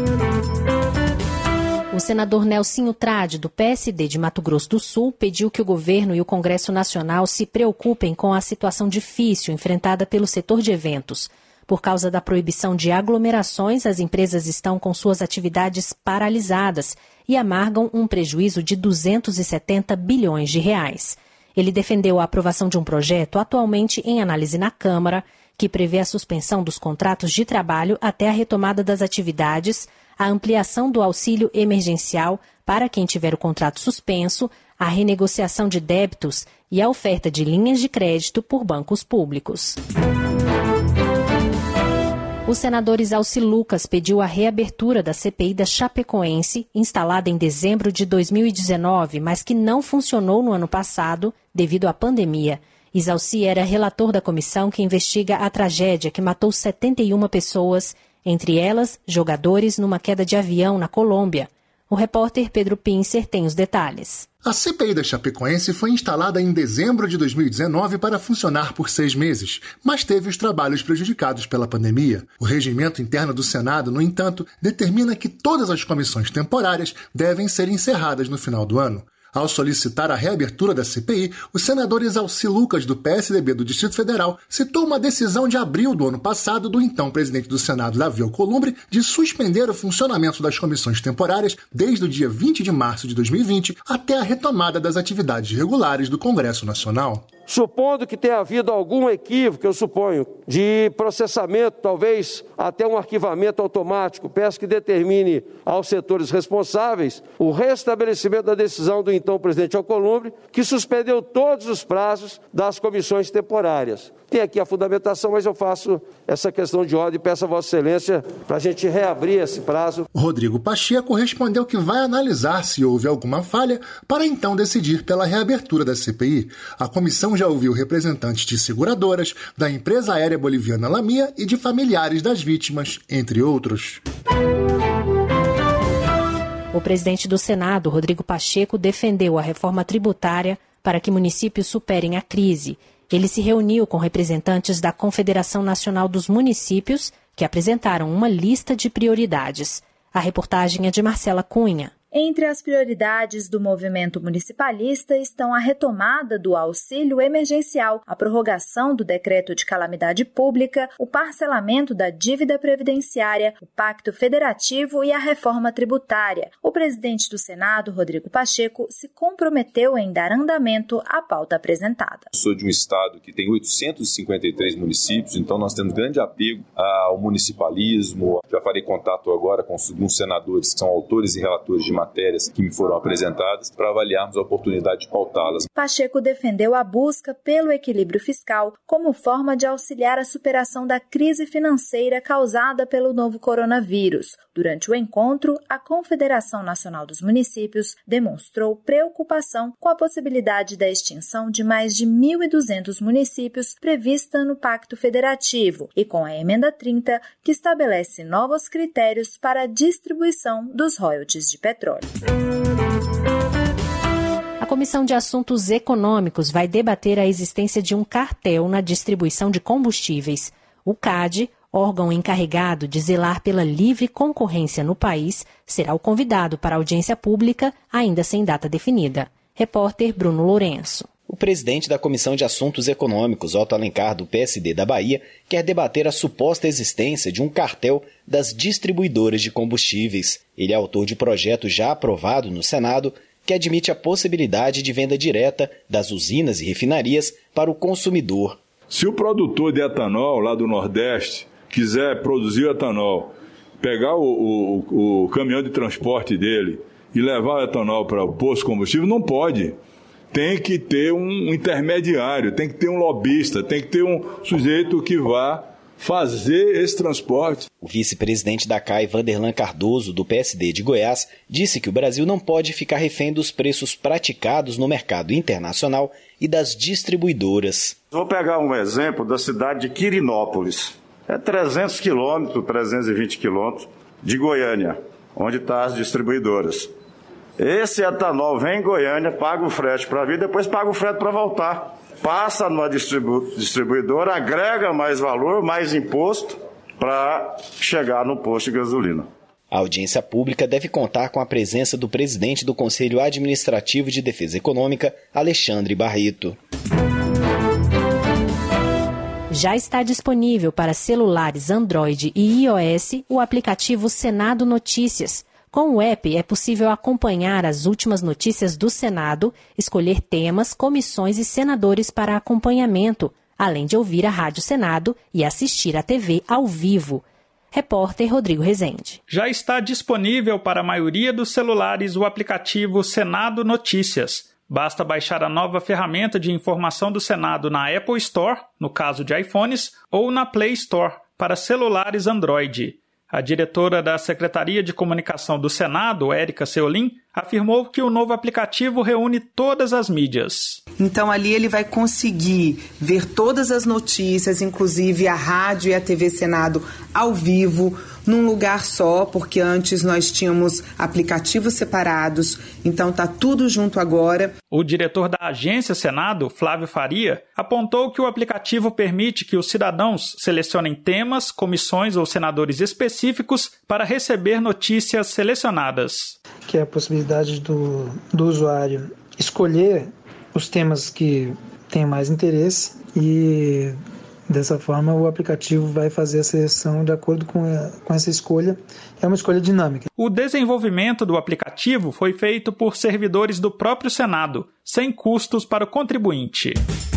O senador Nelsinho Trade, do PSD de Mato Grosso do Sul, pediu que o governo e o Congresso Nacional se preocupem com a situação difícil enfrentada pelo setor de eventos. Por causa da proibição de aglomerações, as empresas estão com suas atividades paralisadas e amargam um prejuízo de 270 bilhões de reais. Ele defendeu a aprovação de um projeto atualmente em análise na Câmara, que prevê a suspensão dos contratos de trabalho até a retomada das atividades, a ampliação do auxílio emergencial para quem tiver o contrato suspenso, a renegociação de débitos e a oferta de linhas de crédito por bancos públicos. O senador Isalci Lucas pediu a reabertura da CPI da Chapecoense, instalada em dezembro de 2019, mas que não funcionou no ano passado devido à pandemia. Isalci era relator da comissão que investiga a tragédia que matou 71 pessoas, entre elas jogadores numa queda de avião na Colômbia. O repórter Pedro Pincer tem os detalhes. A CPI da Chapecoense foi instalada em dezembro de 2019 para funcionar por 6 meses, mas teve os trabalhos prejudicados pela pandemia. O regimento interno do Senado, no entanto, determina que todas as comissões temporárias devem ser encerradas no final do ano. Ao solicitar a reabertura da CPI, o senador Isalci Lucas, do PSDB do Distrito Federal, citou uma decisão de abril do ano passado do então presidente do Senado, Davi Alcolumbre, de suspender o funcionamento das comissões temporárias desde o dia 20 de março de 2020 até a retomada das atividades regulares do Congresso Nacional. Supondo que tenha havido algum equívoco, eu suponho, de processamento, talvez até um arquivamento automático, peço que determine aos setores responsáveis o restabelecimento da decisão do então presidente Alcolumbre, que suspendeu todos os prazos das comissões temporárias. Tem aqui a fundamentação, mas eu faço essa questão de ordem e peço a Vossa Excelência para a gente reabrir esse prazo. Rodrigo Pacheco respondeu que vai analisar se houve alguma falha para então decidir pela reabertura da CPI. A comissão já ouviu representantes de seguradoras, da empresa aérea boliviana Lamia e de familiares das vítimas, entre outros. O presidente do Senado, Rodrigo Pacheco, defendeu a reforma tributária para que municípios superem a crise. Ele se reuniu com representantes da Confederação Nacional dos Municípios, que apresentaram uma lista de prioridades. A reportagem é de Marcela Cunha. Entre as prioridades do movimento municipalista estão a retomada do auxílio emergencial, a prorrogação do decreto de calamidade pública, o parcelamento da dívida previdenciária, o pacto federativo e a reforma tributária. O presidente do Senado, Rodrigo Pacheco, se comprometeu em dar andamento à pauta apresentada. Sou de um estado que tem 853 municípios, então nós temos grande apego ao municipalismo. Já farei contato agora com alguns senadores que são autores e relatores de matérias que me foram apresentadas para avaliarmos a oportunidade de pautá-las. Pacheco defendeu a busca pelo equilíbrio fiscal como forma de auxiliar a superação da crise financeira causada pelo novo coronavírus. Durante o encontro, a Confederação Nacional dos Municípios demonstrou preocupação com a possibilidade da extinção de mais de 1.200 municípios prevista no Pacto Federativo e com a Emenda 30, que estabelece novos critérios para a distribuição dos royalties de petróleo. A Comissão de Assuntos Econômicos vai debater a existência de um cartel na distribuição de combustíveis. O CAD, órgão encarregado de zelar pela livre concorrência no país, será o convidado para a audiência pública, ainda sem data definida. Repórter Bruno Lourenço. O presidente da Comissão de Assuntos Econômicos, Otto Alencar, do PSD da Bahia, quer debater a suposta existência de um cartel das distribuidoras de combustíveis. Ele é autor de projeto já aprovado no Senado que admite a possibilidade de venda direta das usinas e refinarias para o consumidor. Se o produtor de etanol lá do Nordeste quiser produzir o etanol, pegar o caminhão de transporte dele e levar o etanol para o posto de combustível, não pode. Tem que ter um intermediário, tem que ter um lobista, tem que ter um sujeito que vá fazer esse transporte. O vice-presidente da CAI, Vanderlan Cardoso, do PSD de Goiás, disse que o Brasil não pode ficar refém dos preços praticados no mercado internacional e das distribuidoras. Vou pegar um exemplo da cidade de Quirinópolis. É 300 quilômetros, 320 quilômetros de Goiânia, onde estão as distribuidoras. Esse etanol vem em Goiânia, paga o frete para vir, depois paga o frete para voltar. Passa numa distribuidora, agrega mais valor, mais imposto para chegar no posto de gasolina. A audiência pública deve contar com a presença do presidente do Conselho Administrativo de Defesa Econômica, Alexandre Barreto. Já está disponível para celulares Android e iOS o aplicativo Senado Notícias. Com o app, é possível acompanhar as últimas notícias do Senado, escolher temas, comissões e senadores para acompanhamento, além de ouvir a Rádio Senado e assistir à TV ao vivo. Repórter Rodrigo Rezende. Já está disponível para a maioria dos celulares o aplicativo Senado Notícias. Basta baixar a nova ferramenta de informação do Senado na Apple Store, no caso de iPhones, ou na Play Store, para celulares Android. A diretora da Secretaria de Comunicação do Senado, Érica Seolim, afirmou que o novo aplicativo reúne todas as mídias. Então ali ele vai conseguir ver todas as notícias, inclusive a rádio e a TV Senado ao vivo, num lugar só, porque antes nós tínhamos aplicativos separados, então está tudo junto agora. O diretor da Agência Senado, Flávio Faria, apontou que o aplicativo permite que os cidadãos selecionem temas, comissões ou senadores específicos para receber notícias selecionadas. Que é a possibilidade do usuário escolher os temas que têm mais interesse e dessa forma o aplicativo vai fazer a seleção de acordo com essa escolha. É uma escolha dinâmica. O desenvolvimento do aplicativo foi feito por servidores do próprio Senado, sem custos para o contribuinte.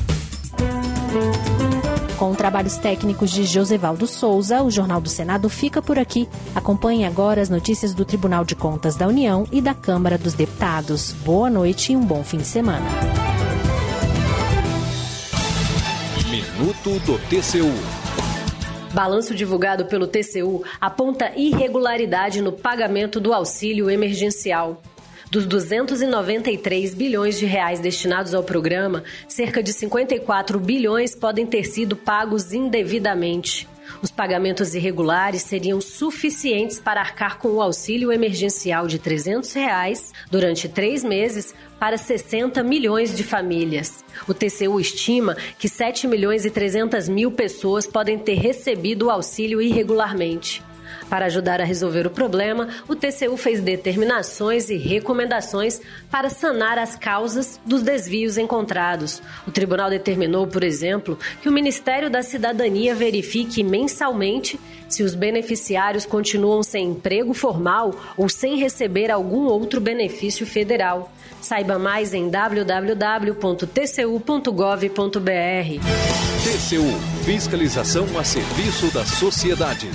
Com trabalhos técnicos de Josevaldo Souza, o Jornal do Senado fica por aqui. Acompanhe agora as notícias do Tribunal de Contas da União e da Câmara dos Deputados. Boa noite e um bom fim de semana. Minuto do TCU. Balanço divulgado pelo TCU aponta irregularidade no pagamento do auxílio emergencial. Dos 293 bilhões de reais destinados ao programa, cerca de 54 bilhões podem ter sido pagos indevidamente. Os pagamentos irregulares seriam suficientes para arcar com o auxílio emergencial de R$ 300 durante 3 meses para 60 milhões de famílias. O TCU estima que 7.300.000 pessoas podem ter recebido o auxílio irregularmente. Para ajudar a resolver o problema, o TCU fez determinações e recomendações para sanar as causas dos desvios encontrados. O tribunal determinou, por exemplo, que o Ministério da Cidadania verifique mensalmente se os beneficiários continuam sem emprego formal ou sem receber algum outro benefício federal. Saiba mais em www.tcu.gov.br. TCU, fiscalização a serviço da sociedade.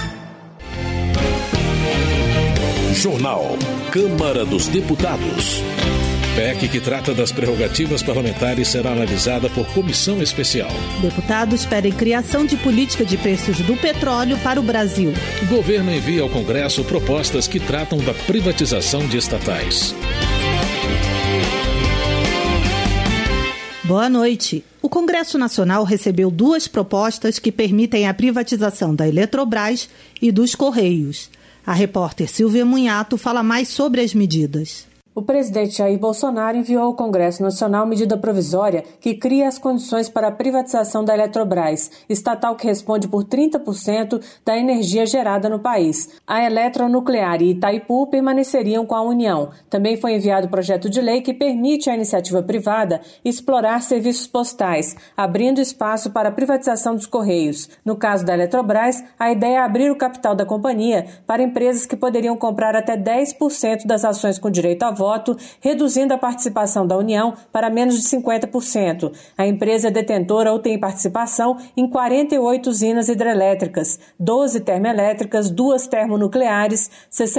Jornal Câmara dos Deputados. PEC que trata das prerrogativas parlamentares será analisada por comissão especial. Deputados pedem criação de política de preços do petróleo para o Brasil. O governo envia ao Congresso propostas que tratam da privatização de estatais. Boa noite. O Congresso Nacional recebeu 2 propostas que permitem a privatização da Eletrobras e dos Correios. A repórter Silvia Munhato fala mais sobre as medidas. O presidente Jair Bolsonaro enviou ao Congresso Nacional medida provisória que cria as condições para a privatização da Eletrobras, estatal que responde por 30% da energia gerada no país. A Eletronuclear e Itaipu permaneceriam com a União. Também foi enviado o projeto de lei que permite à iniciativa privada explorar serviços postais, abrindo espaço para a privatização dos Correios. No caso da Eletrobras, a ideia é abrir o capital da companhia para empresas que poderiam comprar até 10% das ações com direito a voto, reduzindo a participação da União para menos de 50%. A empresa é detentora ou tem participação em 48 usinas hidrelétricas, 12 termoelétricas, 2 termonucleares,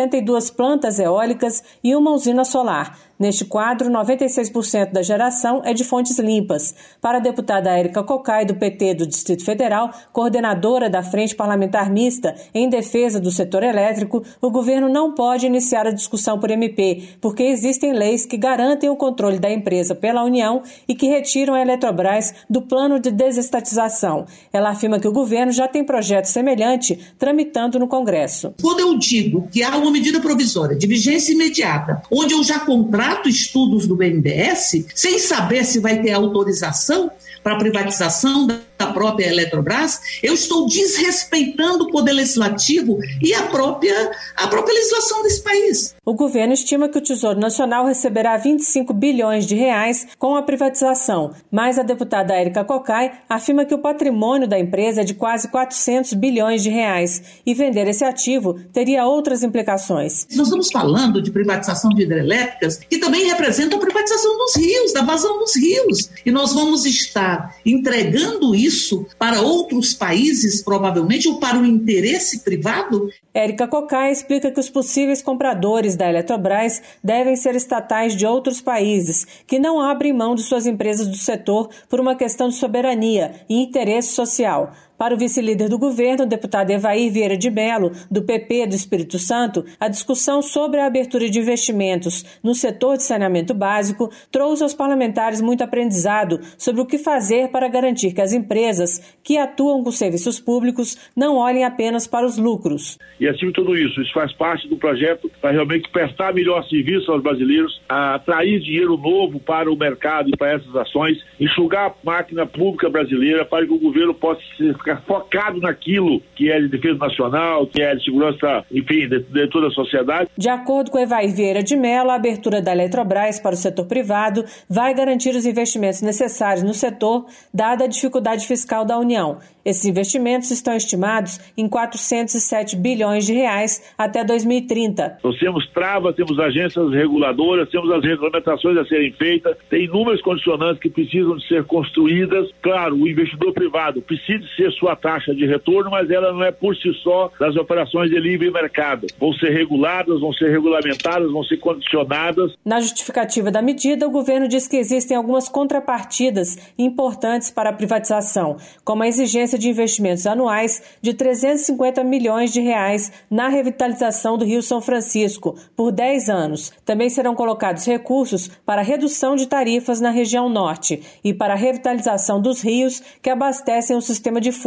62 plantas eólicas e uma usina solar. Neste quadro, 96% da geração é de fontes limpas. Para a deputada Érica Cocai, do PT do Distrito Federal, coordenadora da Frente Parlamentar Mista em defesa do setor elétrico, o governo não pode iniciar a discussão por MP, porque existem leis que garantem o controle da empresa pela União e que retiram a Eletrobras do plano de desestatização. Ela afirma que o governo já tem projeto semelhante tramitando no Congresso. Quando eu digo que há uma medida provisória de vigência imediata, onde eu já contrato estudos do BNDES, sem saber se vai ter autorização para a privatização da própria Eletrobras, eu estou desrespeitando o Poder Legislativo e a própria legislação desse país. O governo estima que o Tesouro Nacional receberá 25 bilhões de reais com a privatização, mas a deputada Érica Cocai afirma que o patrimônio da empresa é de quase 400 bilhões de reais e vender esse ativo teria outras implicações. Nós estamos falando de privatização de hidrelétricas que também representa a privatização dos rios, da vazão dos rios. E nós vamos estar entregando isso para outros países, provavelmente, ou para o interesse privado? Érica Cocai explica que os possíveis compradores da Eletrobras devem ser estatais de outros países, que não abrem mão de suas empresas do setor por uma questão de soberania e interesse social. Para o vice-líder do governo, o deputado Evair Vieira de Mello, do PP do Espírito Santo, a discussão sobre a abertura de investimentos no setor de saneamento básico trouxe aos parlamentares muito aprendizado sobre o que fazer para garantir que as empresas que atuam com serviços públicos não olhem apenas para os lucros. E acima de tudo isso faz parte do projeto para realmente prestar melhor serviço aos brasileiros, atrair dinheiro novo para o mercado e para essas ações, enxugar a máquina pública brasileira para que o governo possa ficar focado naquilo que é de defesa nacional, que é de segurança, enfim, de toda a sociedade. De acordo com Evair Vieira de Mello, a abertura da Eletrobras para o setor privado vai garantir os investimentos necessários no setor, dada a dificuldade fiscal da União. Esses investimentos estão estimados em 407 bilhões de reais até 2030. Nós temos travas, temos agências reguladoras, temos as regulamentações a serem feitas, tem inúmeras condicionantes que precisam de ser construídas. Claro, o investidor privado precisa ser sua taxa de retorno, mas ela não é por si só das operações de livre mercado. Vão ser reguladas, vão ser regulamentadas, vão ser condicionadas. Na justificativa da medida, o governo diz que existem algumas contrapartidas importantes para a privatização, como a exigência de investimentos anuais de 350 milhões de reais na revitalização do Rio São Francisco por 10 anos. Também serão colocados recursos para a redução de tarifas na região norte e para a revitalização dos rios que abastecem o sistema de fuga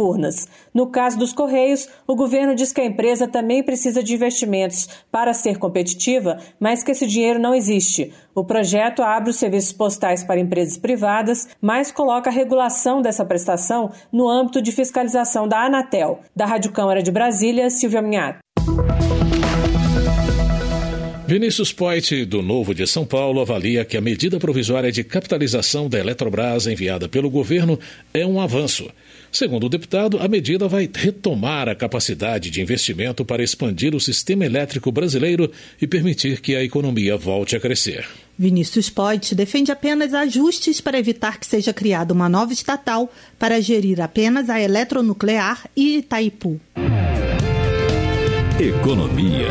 Furnas. No caso dos Correios, o governo diz que a empresa também precisa de investimentos para ser competitiva, mas que esse dinheiro não existe. O projeto abre os serviços postais para empresas privadas, mas coloca a regulação dessa prestação no âmbito de fiscalização da Anatel. Da Rádio Câmara de Brasília, Silvia Minhato. Vinícius Poit, do Novo de São Paulo, avalia que a medida provisória de capitalização da Eletrobras enviada pelo governo é um avanço. Segundo o deputado, a medida vai retomar a capacidade de investimento para expandir o sistema elétrico brasileiro e permitir que a economia volte a crescer. Vinícius Poit defende apenas ajustes para evitar que seja criada uma nova estatal para gerir apenas a Eletronuclear e Itaipu. Economia.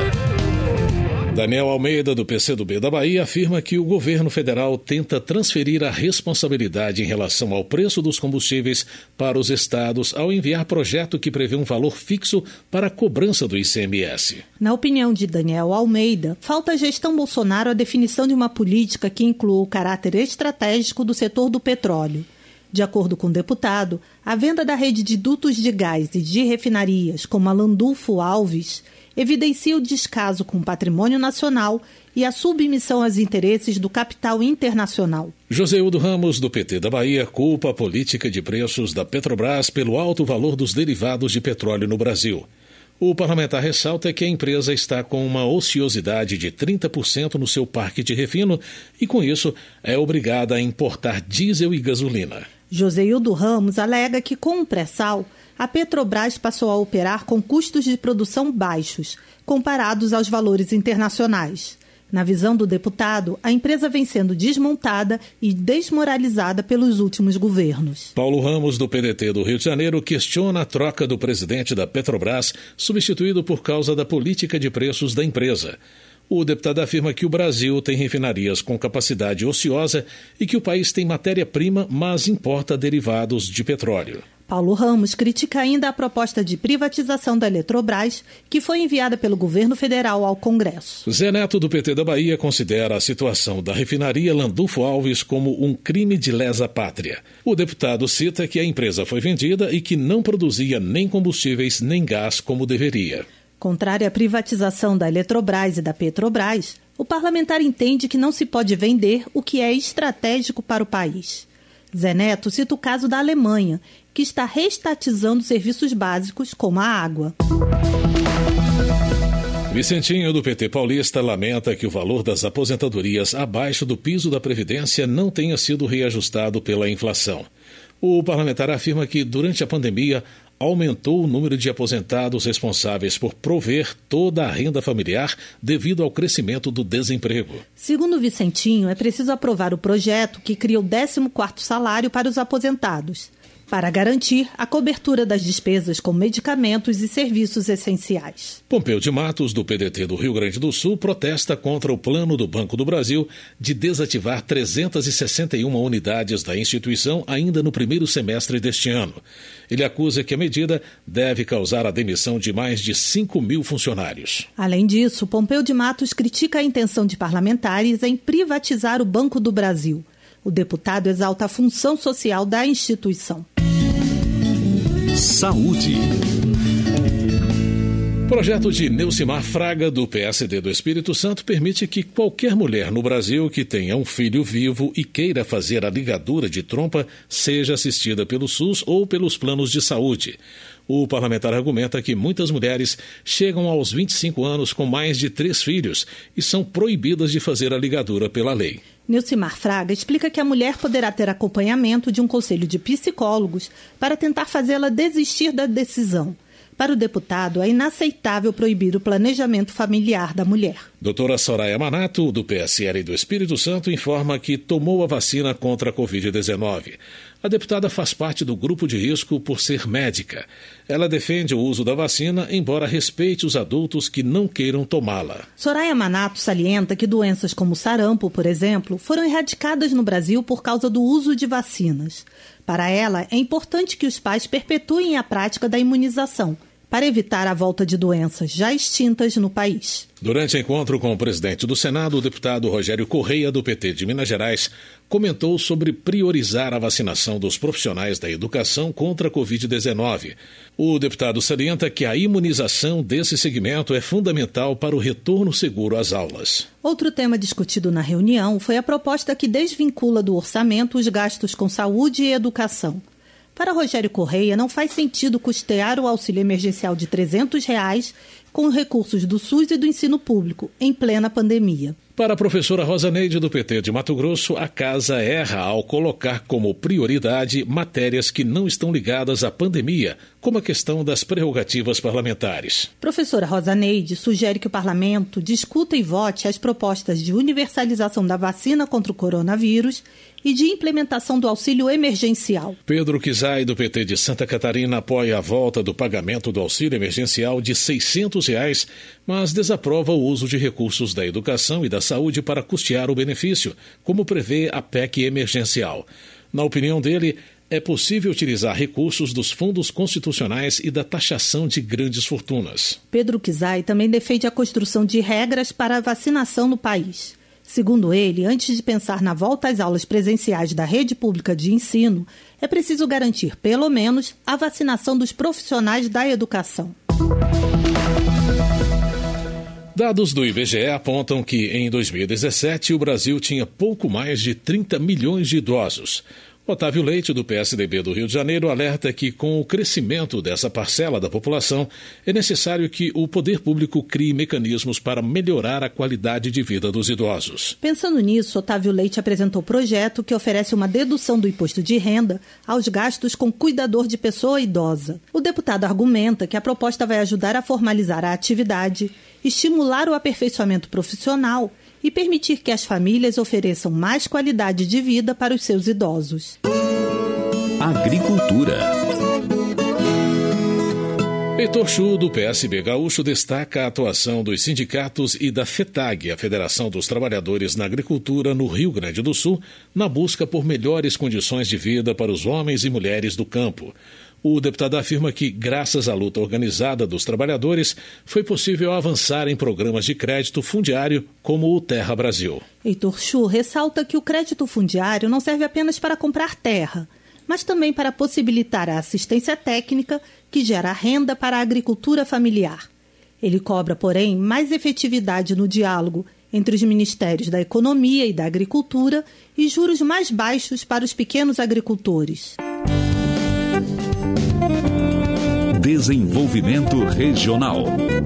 Daniel Almeida, do PCdoB da Bahia, afirma que o governo federal tenta transferir a responsabilidade em relação ao preço dos combustíveis para os estados ao enviar projeto que prevê um valor fixo para a cobrança do ICMS. Na opinião de Daniel Almeida, falta à gestão Bolsonaro a definição de uma política que inclua o caráter estratégico do setor do petróleo. De acordo com o deputado, a venda da rede de dutos de gás e de refinarias, como a Landulfo Alves, evidencia o descaso com o patrimônio nacional e a submissão aos interesses do capital internacional. Joseildo Ramos, do PT da Bahia, culpa a política de preços da Petrobras pelo alto valor dos derivados de petróleo no Brasil. O parlamentar ressalta que a empresa está com uma ociosidade de 30% no seu parque de refino e, com isso, é obrigada a importar diesel e gasolina. Joseildo Ramos alega que, com o pré-sal, a Petrobras passou a operar com custos de produção baixos, comparados aos valores internacionais. Na visão do deputado, a empresa vem sendo desmontada e desmoralizada pelos últimos governos. Paulo Ramos, do PDT do Rio de Janeiro, questiona a troca do presidente da Petrobras, substituído por causa da política de preços da empresa. O deputado afirma que o Brasil tem refinarias com capacidade ociosa e que o país tem matéria-prima, mas importa derivados de petróleo. Paulo Ramos critica ainda a proposta de privatização da Eletrobras, que foi enviada pelo governo federal ao Congresso. Zé Neto, do PT da Bahia, considera a situação da refinaria Landulfo Alves como um crime de lesa pátria. O deputado cita que a empresa foi vendida e que não produzia nem combustíveis nem gás como deveria. Contrário à privatização da Eletrobras e da Petrobras, o parlamentar entende que não se pode vender o que é estratégico para o país. Zé Neto cita o caso da Alemanha, que está reestatizando serviços básicos como a água. Vicentinho, do PT paulista, lamenta que o valor das aposentadorias abaixo do piso da Previdência não tenha sido reajustado pela inflação. O parlamentar afirma que, durante a pandemia, aumentou o número de aposentados responsáveis por prover toda a renda familiar devido ao crescimento do desemprego. Segundo Vicentinho, é preciso aprovar o projeto que cria o 14º salário para os aposentados, para garantir a cobertura das despesas com medicamentos e serviços essenciais. Pompeu de Matos, do PDT do Rio Grande do Sul, protesta contra o plano do Banco do Brasil de desativar 361 unidades da instituição ainda no primeiro semestre deste ano. Ele acusa que a medida deve causar a demissão de mais de 5 mil funcionários. Além disso, Pompeu de Matos critica a intenção de parlamentares em privatizar o Banco do Brasil. O deputado exalta a função social da instituição. Saúde. O projeto de Neucimar Fraga, do PSD do Espírito Santo, permite que qualquer mulher no Brasil que tenha um filho vivo e queira fazer a ligadura de trompa seja assistida pelo SUS ou pelos planos de saúde. O parlamentar argumenta que muitas mulheres chegam aos 25 anos com mais de 3 filhos e são proibidas de fazer a ligadura pela lei. Neucimar Fraga explica que a mulher poderá ter acompanhamento de um conselho de psicólogos para tentar fazê-la desistir da decisão. Para o deputado, é inaceitável proibir o planejamento familiar da mulher. Doutora Soraya Manato, do PSL do Espírito Santo, informa que tomou a vacina contra a Covid-19. A deputada faz parte do grupo de risco por ser médica. Ela defende o uso da vacina, embora respeite os adultos que não queiram tomá-la. Soraya Manato salienta que doenças como sarampo, por exemplo, foram erradicadas no Brasil por causa do uso de vacinas. Para ela, é importante que os pais perpetuem a prática da imunização, para evitar a volta de doenças já extintas no país. Durante encontro com o presidente do Senado, o deputado Rogério Correia, do PT de Minas Gerais, comentou sobre priorizar a vacinação dos profissionais da educação contra a Covid-19. O deputado salienta que a imunização desse segmento é fundamental para o retorno seguro às aulas. Outro tema discutido na reunião foi a proposta que desvincula do orçamento os gastos com saúde e educação. Para Rogério Correia, não faz sentido custear o auxílio emergencial de R$ 300 com recursos do SUS e do ensino público, em plena pandemia. Para a professora Rosaneide, do PT de Mato Grosso, a casa erra ao colocar como prioridade matérias que não estão ligadas à pandemia, como a questão das prerrogativas parlamentares. Professora Rosaneide sugere que o parlamento discuta e vote as propostas de universalização da vacina contra o coronavírus e de implementação do auxílio emergencial. Pedro Kizai, do PT de Santa Catarina, apoia a volta do pagamento do auxílio emergencial de R$ 600, mas desaprova o uso de recursos da educação e da saúde para custear o benefício, como prevê a PEC emergencial. Na opinião dele, é possível utilizar recursos dos fundos constitucionais e da taxação de grandes fortunas. Pedro Kizai também defende a construção de regras para a vacinação no país. Segundo ele, antes de pensar na volta às aulas presenciais da rede pública de ensino, é preciso garantir, pelo menos, a vacinação dos profissionais da educação. Dados do IBGE apontam que, em 2017, o Brasil tinha pouco mais de 30 milhões de idosos. Otávio Leite, do PSDB do Rio de Janeiro, alerta que, com o crescimento dessa parcela da população, é necessário que o poder público crie mecanismos para melhorar a qualidade de vida dos idosos. Pensando nisso, Otávio Leite apresentou projeto que oferece uma dedução do imposto de renda aos gastos com cuidador de pessoa idosa. O deputado argumenta que a proposta vai ajudar a formalizar a atividade, estimular o aperfeiçoamento profissional e permitir que as famílias ofereçam mais qualidade de vida para os seus idosos. Agricultura. Heitor Chu, do PSB Gaúcho, destaca a atuação dos sindicatos e da FETAG, a Federação dos Trabalhadores na Agricultura, no Rio Grande do Sul, na busca por melhores condições de vida para os homens e mulheres do campo. O deputado afirma que, graças à luta organizada dos trabalhadores, foi possível avançar em programas de crédito fundiário como o Terra Brasil. Heitor Chu ressalta que o crédito fundiário não serve apenas para comprar terra, mas também para possibilitar a assistência técnica que gera renda para a agricultura familiar. Ele cobra, porém, mais efetividade no diálogo entre os Ministérios da Economia e da Agricultura e juros mais baixos para os pequenos agricultores. Desenvolvimento Regional.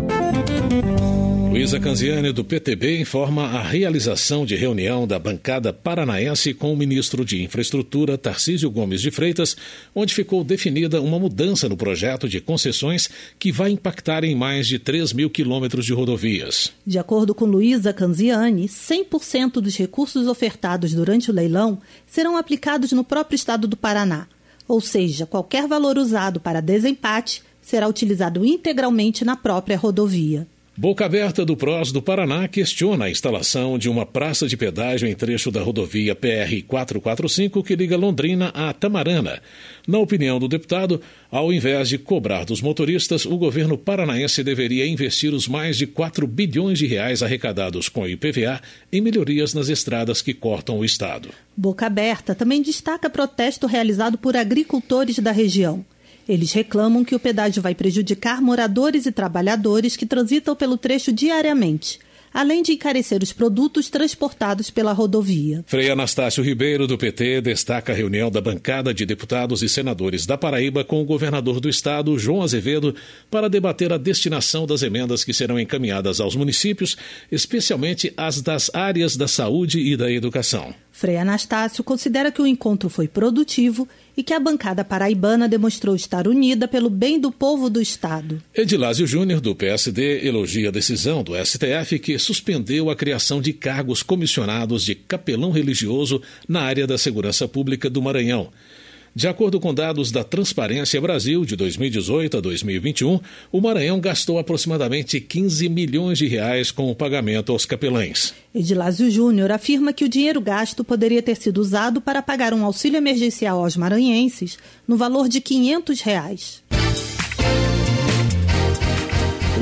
Luísa Canziani, do PTB, informa a realização de reunião da bancada paranaense com o ministro de Infraestrutura, Tarcísio Gomes de Freitas, onde ficou definida uma mudança no projeto de concessões que vai impactar em mais de 3 mil quilômetros de rodovias. De acordo com Luísa Canziani, 100% dos recursos ofertados durante o leilão serão aplicados no próprio estado do Paraná. Ou seja, qualquer valor usado para desempate será utilizado integralmente na própria rodovia. Boca Aberta, do PROS do Paraná, questiona a instalação de uma praça de pedágio em trecho da rodovia PR-445 que liga Londrina a Tamarana. Na opinião do deputado, ao invés de cobrar dos motoristas, o governo paranaense deveria investir os mais de 4 bilhões de reais arrecadados com o IPVA em melhorias nas estradas que cortam o estado. Boca Aberta também destaca protesto realizado por agricultores da região. Eles reclamam que o pedágio vai prejudicar moradores e trabalhadores que transitam pelo trecho diariamente, além de encarecer os produtos transportados pela rodovia. Frei Anastácio Ribeiro, do PT, destaca a reunião da bancada de deputados e senadores da Paraíba com o governador do estado, João Azevedo, para debater a destinação das emendas que serão encaminhadas aos municípios, especialmente as das áreas da saúde e da educação. Frei Anastácio considera que o encontro foi produtivo e que a bancada paraibana demonstrou estar unida pelo bem do povo do estado. Edilásio Júnior, do PSD, elogia a decisão do STF que suspendeu a criação de cargos comissionados de capelão religioso na área da segurança pública do Maranhão. De acordo com dados da Transparência Brasil, de 2018 a 2021, o Maranhão gastou aproximadamente 15 milhões de reais com o pagamento aos capelães. Edilásio Júnior afirma que o dinheiro gasto poderia ter sido usado para pagar um auxílio emergencial aos maranhenses no valor de R$ 500.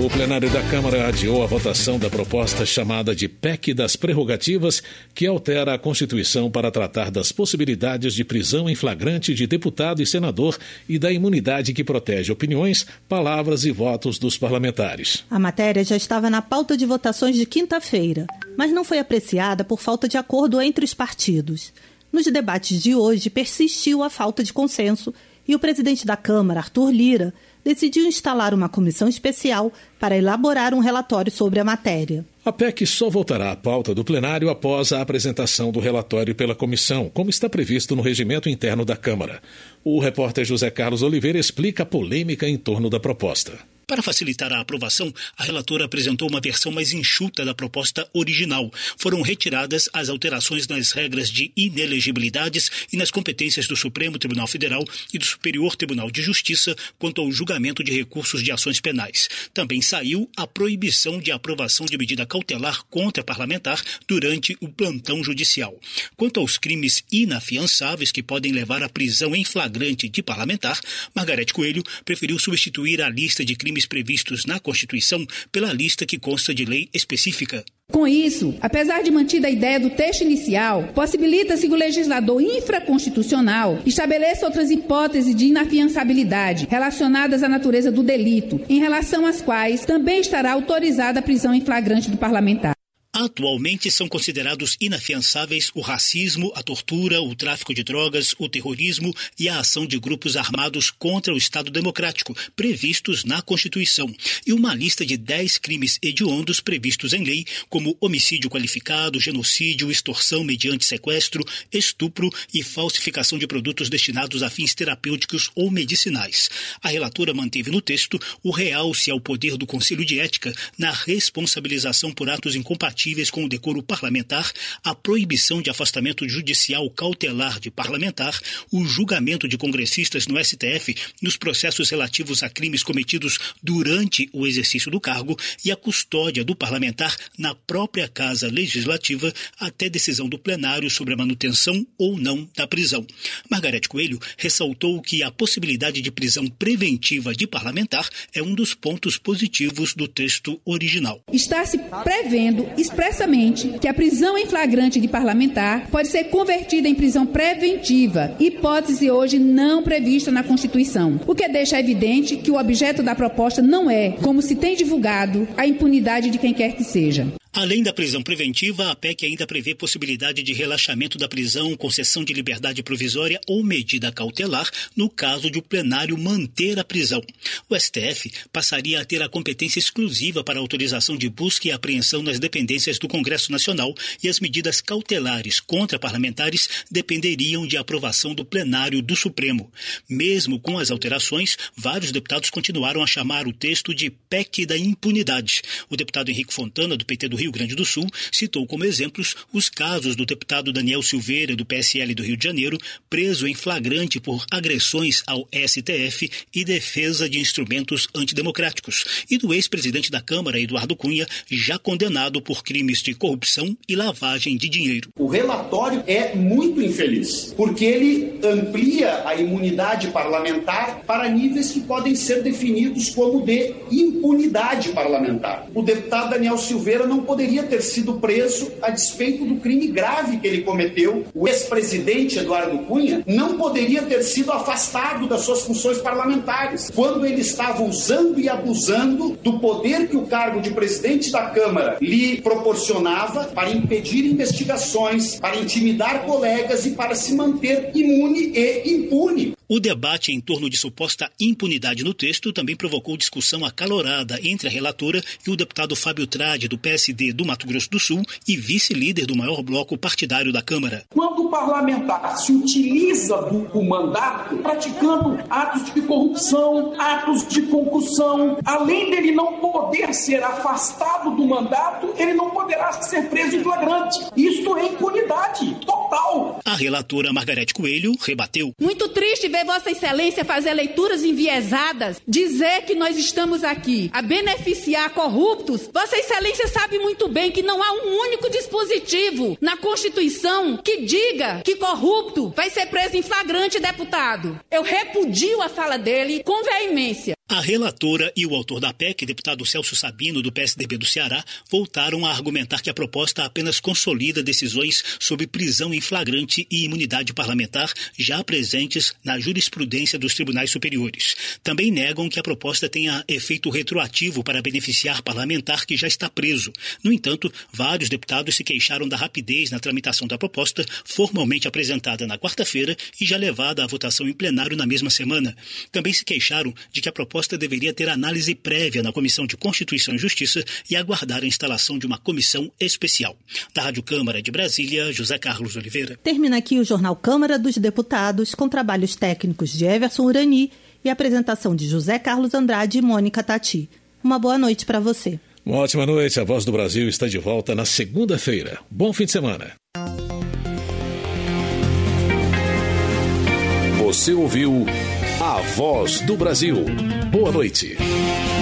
O plenário da Câmara adiou a votação da proposta chamada de PEC das Prerrogativas, que altera a Constituição para tratar das possibilidades de prisão em flagrante de deputado e senador e da imunidade que protege opiniões, palavras e votos dos parlamentares. A matéria já estava na pauta de votações de quinta-feira, mas não foi apreciada por falta de acordo entre os partidos. Nos debates de hoje, persistiu a falta de consenso e o presidente da Câmara, Arthur Lira, decidiu instalar uma comissão especial para elaborar um relatório sobre a matéria. A PEC só voltará à pauta do plenário após a apresentação do relatório pela comissão, como está previsto no regimento interno da Câmara. O repórter José Carlos Oliveira explica a polêmica em torno da proposta. Para facilitar a aprovação, a relatora apresentou uma versão mais enxuta da proposta original. Foram retiradas as alterações nas regras de inelegibilidades e nas competências do Supremo Tribunal Federal e do Superior Tribunal de Justiça quanto ao julgamento de recursos de ações penais. Também saiu a proibição de aprovação de medida cautelar contra parlamentar durante o plantão judicial. Quanto aos crimes inafiançáveis que podem levar à prisão em flagrante de parlamentar, Margarete Coelho preferiu substituir a lista de crimes previstos na Constituição pela lista que consta de lei específica. Com isso, apesar de mantida a ideia do texto inicial, possibilita-se que o legislador infraconstitucional estabeleça outras hipóteses de inafiançabilidade relacionadas à natureza do delito, em relação às quais também estará autorizada a prisão em flagrante do parlamentar. Atualmente são considerados inafiançáveis o racismo, a tortura, o tráfico de drogas, o terrorismo e a ação de grupos armados contra o Estado Democrático, previstos na Constituição, e uma lista de 10 crimes hediondos previstos em lei, como homicídio qualificado, genocídio, extorsão mediante sequestro, estupro e falsificação de produtos destinados a fins terapêuticos ou medicinais. A relatora manteve no texto o realce ao poder do Conselho de Ética na responsabilização por atos incompatíveis com o decoro parlamentar, a proibição de afastamento judicial cautelar de parlamentar, o julgamento de congressistas no STF nos processos relativos a crimes cometidos durante o exercício do cargo e a custódia do parlamentar na própria Casa Legislativa até decisão do plenário sobre a manutenção ou não da prisão. Margarete Coelho ressaltou que a possibilidade de prisão preventiva de parlamentar é um dos pontos positivos do texto original. Está se prevendo expressamente que a prisão em flagrante de parlamentar pode ser convertida em prisão preventiva, hipótese hoje não prevista na Constituição, o que deixa evidente que o objeto da proposta não é, como se tem divulgado, a impunidade de quem quer que seja. Além da prisão preventiva, a PEC ainda prevê possibilidade de relaxamento da prisão, concessão de liberdade provisória ou medida cautelar no caso de o plenário manter a prisão. O STF passaria a ter a competência exclusiva para a autorização de busca e apreensão nas dependências do Congresso Nacional e as medidas cautelares contra parlamentares dependeriam de aprovação do plenário do Supremo. Mesmo com as alterações, vários deputados continuaram a chamar o texto de PEC da impunidade. O deputado Henrique Fontana, do PT do Rio Grande do Sul, citou como exemplos os casos do deputado Daniel Silveira, do PSL do Rio de Janeiro, preso em flagrante por agressões ao STF e defesa de instrumentos antidemocráticos, e do ex-presidente da Câmara, Eduardo Cunha, já condenado por crimes de corrupção e lavagem de dinheiro. O relatório é muito infeliz, porque ele amplia a imunidade parlamentar para níveis que podem ser definidos como de impunidade parlamentar. O deputado Daniel Silveira não poderia ter sido preso a despeito do crime grave que ele cometeu. O ex-presidente Eduardo Cunha não poderia ter sido afastado das suas funções parlamentares, quando ele estava usando e abusando do poder que o cargo de presidente da Câmara lhe proporcionava para impedir investigações, para intimidar colegas e para se manter imune e impune. O debate em torno de suposta impunidade no texto também provocou discussão acalorada entre a relatora e o deputado Fábio Trade, do PSD do Mato Grosso do Sul e vice-líder do maior bloco partidário da Câmara. Quando o parlamentar se utiliza do mandato praticando atos de corrupção, atos de concussão, além dele não poder ser afastado do mandato, ele não poderá ser preso em flagrante. Isto é impunidade total. A relatora Margarete Coelho rebateu. Muito triste ver porque Vossa Excelência fazer leituras enviesadas, dizer que nós estamos aqui a beneficiar corruptos, Vossa Excelência sabe muito bem que não há um único dispositivo na Constituição que diga que corrupto vai ser preso em flagrante, deputado. Eu repudio a fala dele com veemência. A relatora e o autor da PEC, deputado Celso Sabino, do PSDB do Ceará, voltaram a argumentar que a proposta apenas consolida decisões sobre prisão em flagrante e imunidade parlamentar já presentes na jurisprudência dos tribunais superiores. Também negam que a proposta tenha efeito retroativo para beneficiar parlamentar que já está preso. No entanto, vários deputados se queixaram da rapidez na tramitação da proposta, formalmente apresentada na quarta-feira e já levada à votação em plenário na mesma semana. Também se queixaram de que a proposta deveria ter análise prévia na Comissão de Constituição e Justiça e aguardar a instalação de uma comissão especial. Da Rádio Câmara de Brasília, José Carlos Oliveira. Termina aqui o Jornal Câmara dos Deputados, com trabalhos técnicos de Everson Urani e apresentação de José Carlos Andrade e Mônica Tati. Uma boa noite para você. Uma ótima noite. A Voz do Brasil está de volta na segunda-feira. Bom fim de semana. Você ouviu A Voz do Brasil. Boa noite.